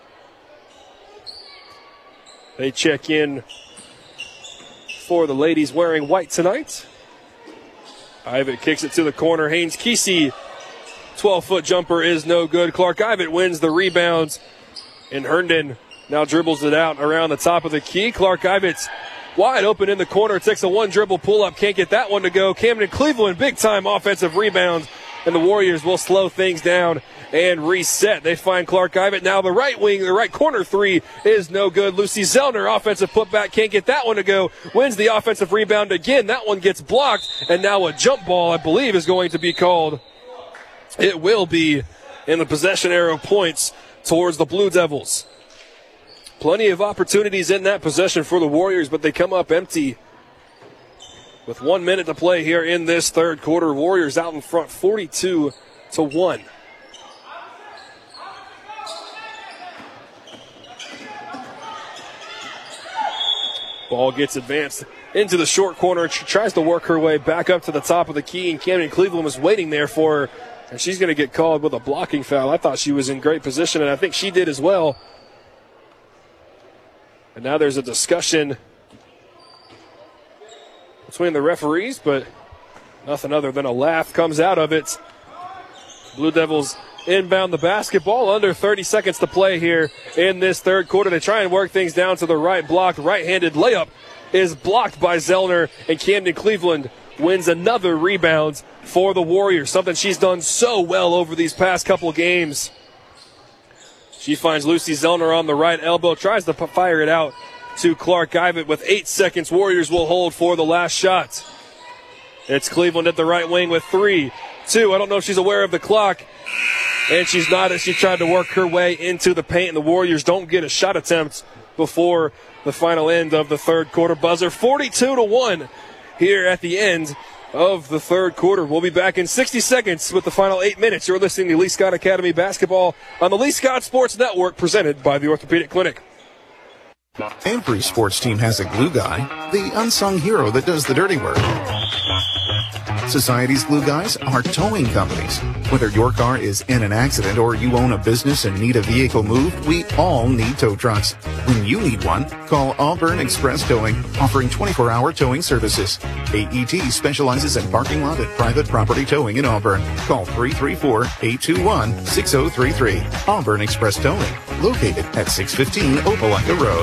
They check in for the ladies wearing white tonight. Ivitt kicks it to the corner. Haynes Kesey, twelve-foot jumper is no good. Clark Ivitt wins the rebounds. And Herndon now dribbles it out around the top of the key. Clark Ivitt's wide open in the corner. Takes a one-dribble pull-up. Can't get that one to go. Camden Cleveland, big-time offensive rebounds. And the Warriors will slow things down and reset. They find Clark Ivitt. Now the right wing, the right corner three is no good. Lucy Zellner, offensive putback, can't get that one to go. Wins the offensive rebound again. That one gets blocked. And now a jump ball, I believe, is going to be called. It will be in the possession arrow points towards the Blue Devils. Plenty of opportunities in that possession for the Warriors, but they come up empty. With one minute to play here in this third quarter, Warriors out in front forty-two to one. Ball gets advanced into the short corner. She tries to work her way back up to the top of the key, and Camden Cleveland was waiting there for her, and she's going to get called with a blocking foul. I thought she was in great position, and I think she did as well. And now there's a discussion between the referees, but nothing other than a laugh comes out of it. Blue Devils inbound the basketball. Under thirty seconds to play here in this third quarter. They try and work things down to the right block. Right-handed layup is blocked by Zellner, and Camden Cleveland wins another rebound for the Warriors, something she's done so well over these past couple games. She finds Lucy Zellner on the right elbow, tries to fire it out to Clark Ivitt with eight seconds. Warriors will hold for the last shot. It's Cleveland at the right wing with three, two. I don't know if she's aware of the clock, and she's not as she tried to work her way into the paint, and the Warriors don't get a shot attempt before the final end of the third quarter buzzer. forty-two to one here at the end of the third quarter. We'll be back in sixty seconds with the final eight minutes. You're listening to Lee Scott Academy Basketball on the Lee Scott Sports Network, presented by the Orthopedic Clinic. Every sports team has a glue guy, the unsung hero that does the dirty work. Society's glue guys are towing companies. Whether your car is in an accident or you own a business and need a vehicle moved, we all need tow trucks. When you need one, call Auburn Express Towing, offering twenty-four hour towing services. A E T specializes in parking lot and private property towing in Auburn. Call three three four, eight two one, six zero three three. Auburn Express Towing, located at six fifteen Opelika Road.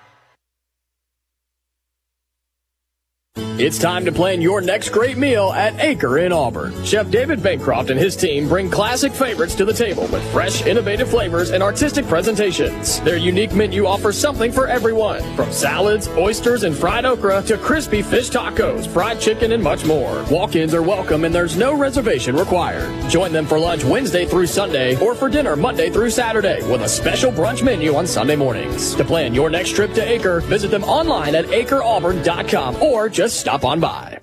It's time to plan your next great meal at Acre in Auburn. Chef David Bancroft and his team bring classic favorites to the table with fresh, innovative flavors and artistic presentations. Their unique menu offers something for everyone, from salads, oysters, and fried okra to crispy fish tacos, fried chicken, and much more. Walk-ins are welcome and there's no reservation required. Join them for lunch Wednesday through Sunday or for dinner Monday through Saturday with a special brunch menu on Sunday mornings. To plan your next trip to Acre, visit them online at acre auburn dot com or just stop on by.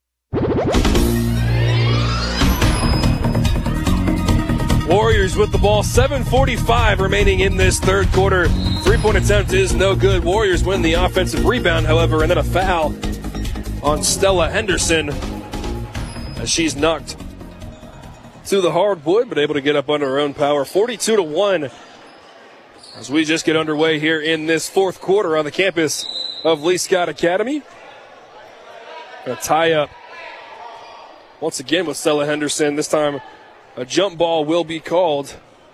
Warriors with the ball, seven forty-five remaining in this third quarter. Three-point attempt is no good. Warriors win the offensive rebound, however, and then a foul on Stella Henderson as she's knocked to the hardwood, but able to get up under her own power. forty-two to one as we just get underway here in this fourth quarter on the campus of Lee Scott Academy. A tie-up once again with Stella Henderson. This time a jump ball will be called.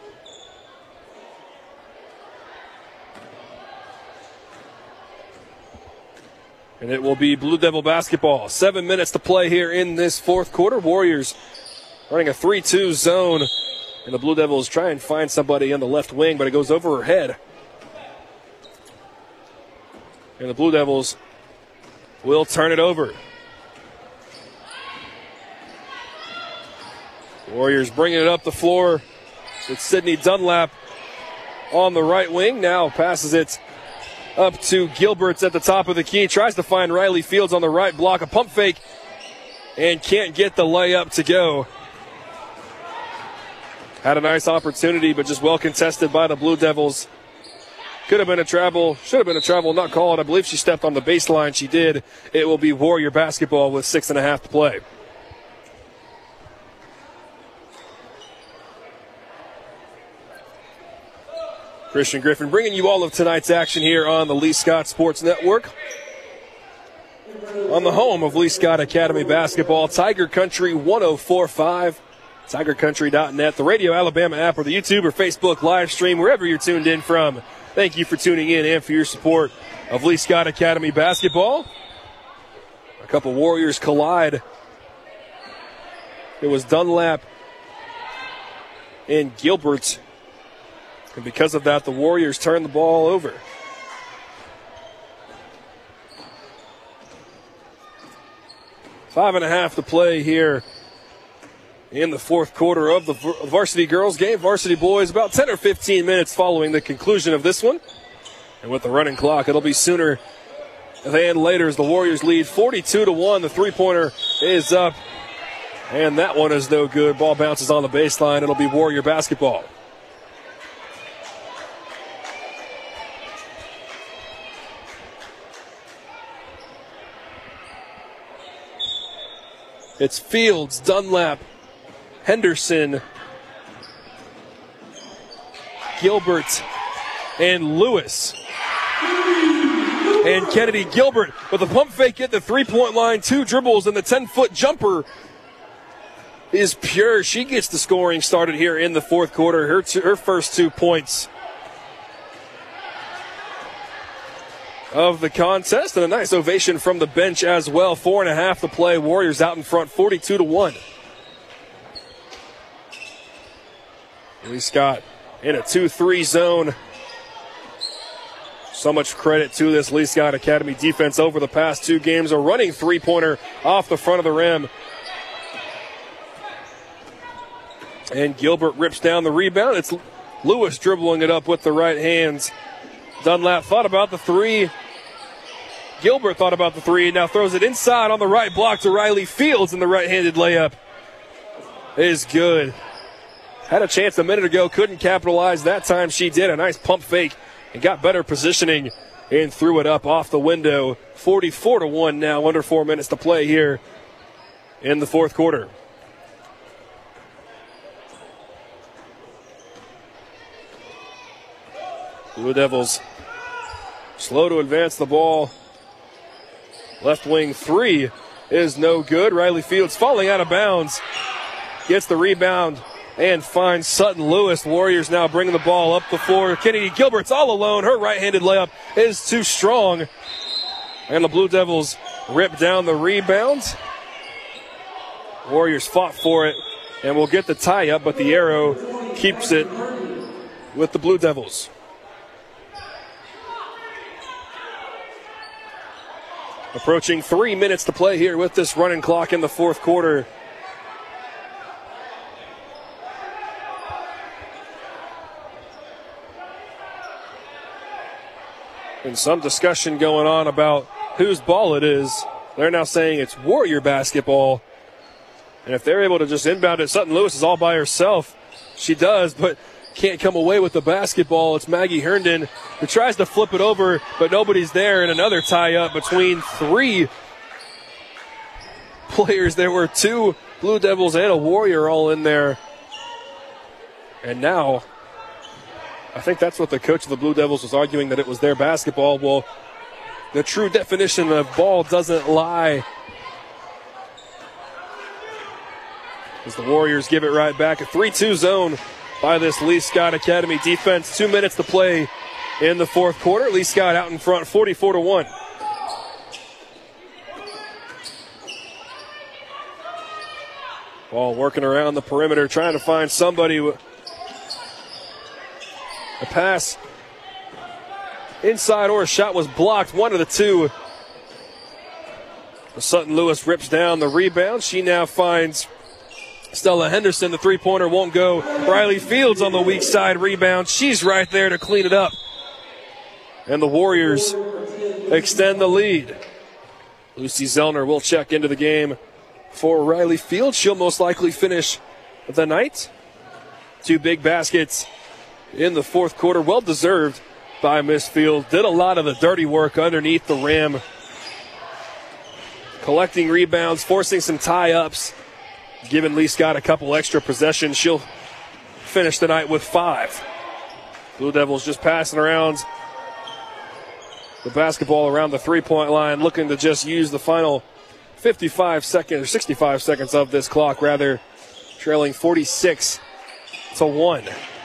And it will be Blue Devil basketball. Seven minutes to play here in this fourth quarter. Warriors running a three two zone. And the Blue Devils try and find somebody on the left wing, but it goes over her head. And the Blue Devils will turn it over. Warriors bringing it up the floor with Sydney Dunlap on the right wing. Now passes it up to Gilberts at the top of the key. Tries to find Riley Fields on the right block. A pump fake and can't get the layup to go. Had a nice opportunity, but just well contested by the Blue Devils. Could have been a travel. Should have been a travel, not called. I believe she stepped on the baseline. She did. It will be Warrior basketball with six and a half to play. Christian Griffin bringing you all of tonight's action here on the Lee Scott Sports Network. On the home of Lee Scott Academy basketball, Tiger Country one oh four point five, tiger country dot net, the Radio Alabama app, or the YouTube or Facebook live stream, wherever you're tuned in from. Thank you for tuning in and for your support of Lee Scott Academy basketball. A couple Warriors collide. It was Dunlap and Gilbert. And because of that, the Warriors turned the ball over. Five and a half to play here in the fourth quarter of the varsity girls game. Varsity boys about ten or fifteen minutes following the conclusion of this one. And with the running clock, it'll be sooner than later as the Warriors lead forty-two to one. The three-pointer is up. And that one is no good. Ball bounces on the baseline. It'll be Warrior basketball. It's Fields, Dunlap, Henderson, Gilbert, and Lewis. And Kennedy Gilbert with a pump fake at the three-point line, two dribbles, and the ten-foot jumper is pure. She gets the scoring started here in the fourth quarter. Her, two, her first two points of the contest, and a nice ovation from the bench as well. Four and a half to play. Warriors out in front, forty-two to one. Lee Scott in a two three zone. So much credit to this Lee Scott Academy defense over the past two games. A running three-pointer off the front of the rim. And Gilbert rips down the rebound. It's Lewis dribbling it up with the right hands. Dunlap thought about the three. Gilbert thought about the three. Now throws it inside on the right block to Riley Fields, and the right-handed layup is good. Had a chance a minute ago, couldn't capitalize. That time she did. A nice pump fake and got better positioning and threw it up off the window. forty-four to one now, under four minutes to play here in the fourth quarter. Blue Devils slow to advance the ball. Left wing three is no good. Riley Fields falling out of bounds. Gets the rebound and finds Sutton Lewis. Warriors now bringing the ball up the floor. Kennedy Gilbert's all alone. Her right-handed layup is too strong. And the Blue Devils rip down the rebound. Warriors fought for it and will get the tie up, but the arrow keeps it with the Blue Devils. Approaching three minutes to play here with this running clock in the fourth quarter. And some discussion going on about whose ball it is. They're now saying it's Warrior basketball. And if they're able to just inbound it, Sutton Lewis is all by herself. She does, but can't come away with the basketball. It's Maggie Herndon who tries to flip it over, but nobody's there. And another tie-up between three players. There were two Blue Devils and a Warrior all in there. And now, I think that's what the coach of the Blue Devils was arguing, that it was their basketball. Well, the true definition of ball doesn't lie, as the Warriors give it right back. A three two zone by this Lee Scott Academy defense. Two minutes to play in the fourth quarter. Lee Scott out in front, forty-four to one. Ball working around the perimeter, trying to find somebody. A pass inside or a shot was blocked. One of the two. Sutton Lewis rips down the rebound. She now finds Stella Henderson. The three-pointer won't go. Riley Fields on the weak side rebound. She's right there to clean it up. And the Warriors extend the lead. Lucy Zellner will check into the game for Riley Fields. She'll most likely finish the night. Two big baskets in the fourth quarter. Well deserved by Miss Fields. Did a lot of the dirty work underneath the rim. Collecting rebounds, forcing some tie-ups. Giving Lee Scott a couple extra possessions. She'll finish the night with five. Blue Devils just passing around the basketball around the three-point line, looking to just use the final fifty-five seconds, or sixty-five seconds of this clock, rather, trailing forty-six to one.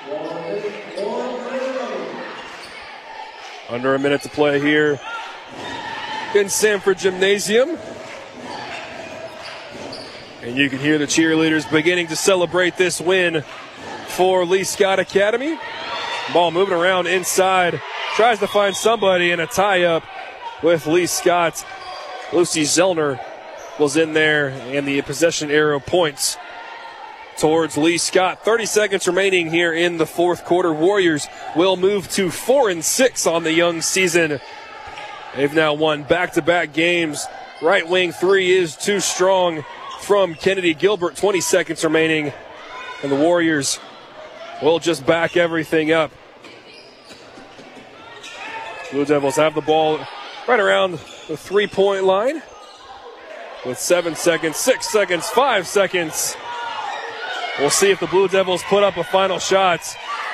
Under a minute to play here in Sanford Gymnasium. And you can hear the cheerleaders beginning to celebrate this win for Lee Scott Academy. Ball moving around inside. Tries to find somebody in a tie-up with Lee Scott. Lucy Zellner was in there, and the possession arrow points towards Lee Scott. thirty seconds remaining here in the fourth quarter. Warriors will move to four and six on the young season. They've now won back-to-back games. Right wing three is too strong from Kennedy Gilbert. twenty seconds remaining, and the Warriors will just back everything up. Blue Devils have the ball right around the three-point line with seven seconds, six seconds, five seconds. We'll see if the Blue Devils put up a final shot.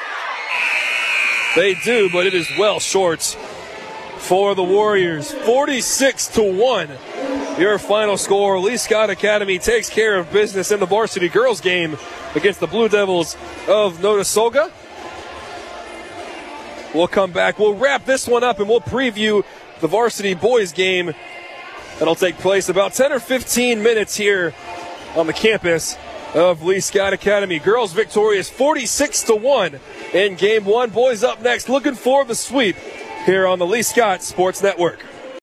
They do, but it is well short for the Warriors. forty-six to one. Your final score. Lee Scott Academy takes care of business in the varsity girls game against the Blue Devils of Notasulga. We'll come back. We'll wrap this one up and we'll preview the varsity boys game that'll take place about ten or fifteen minutes here on the campus of Lee Scott Academy. Girls victorious forty-six to one in game one. Boys up next, looking for the sweep here on the Lee Scott Sports Network.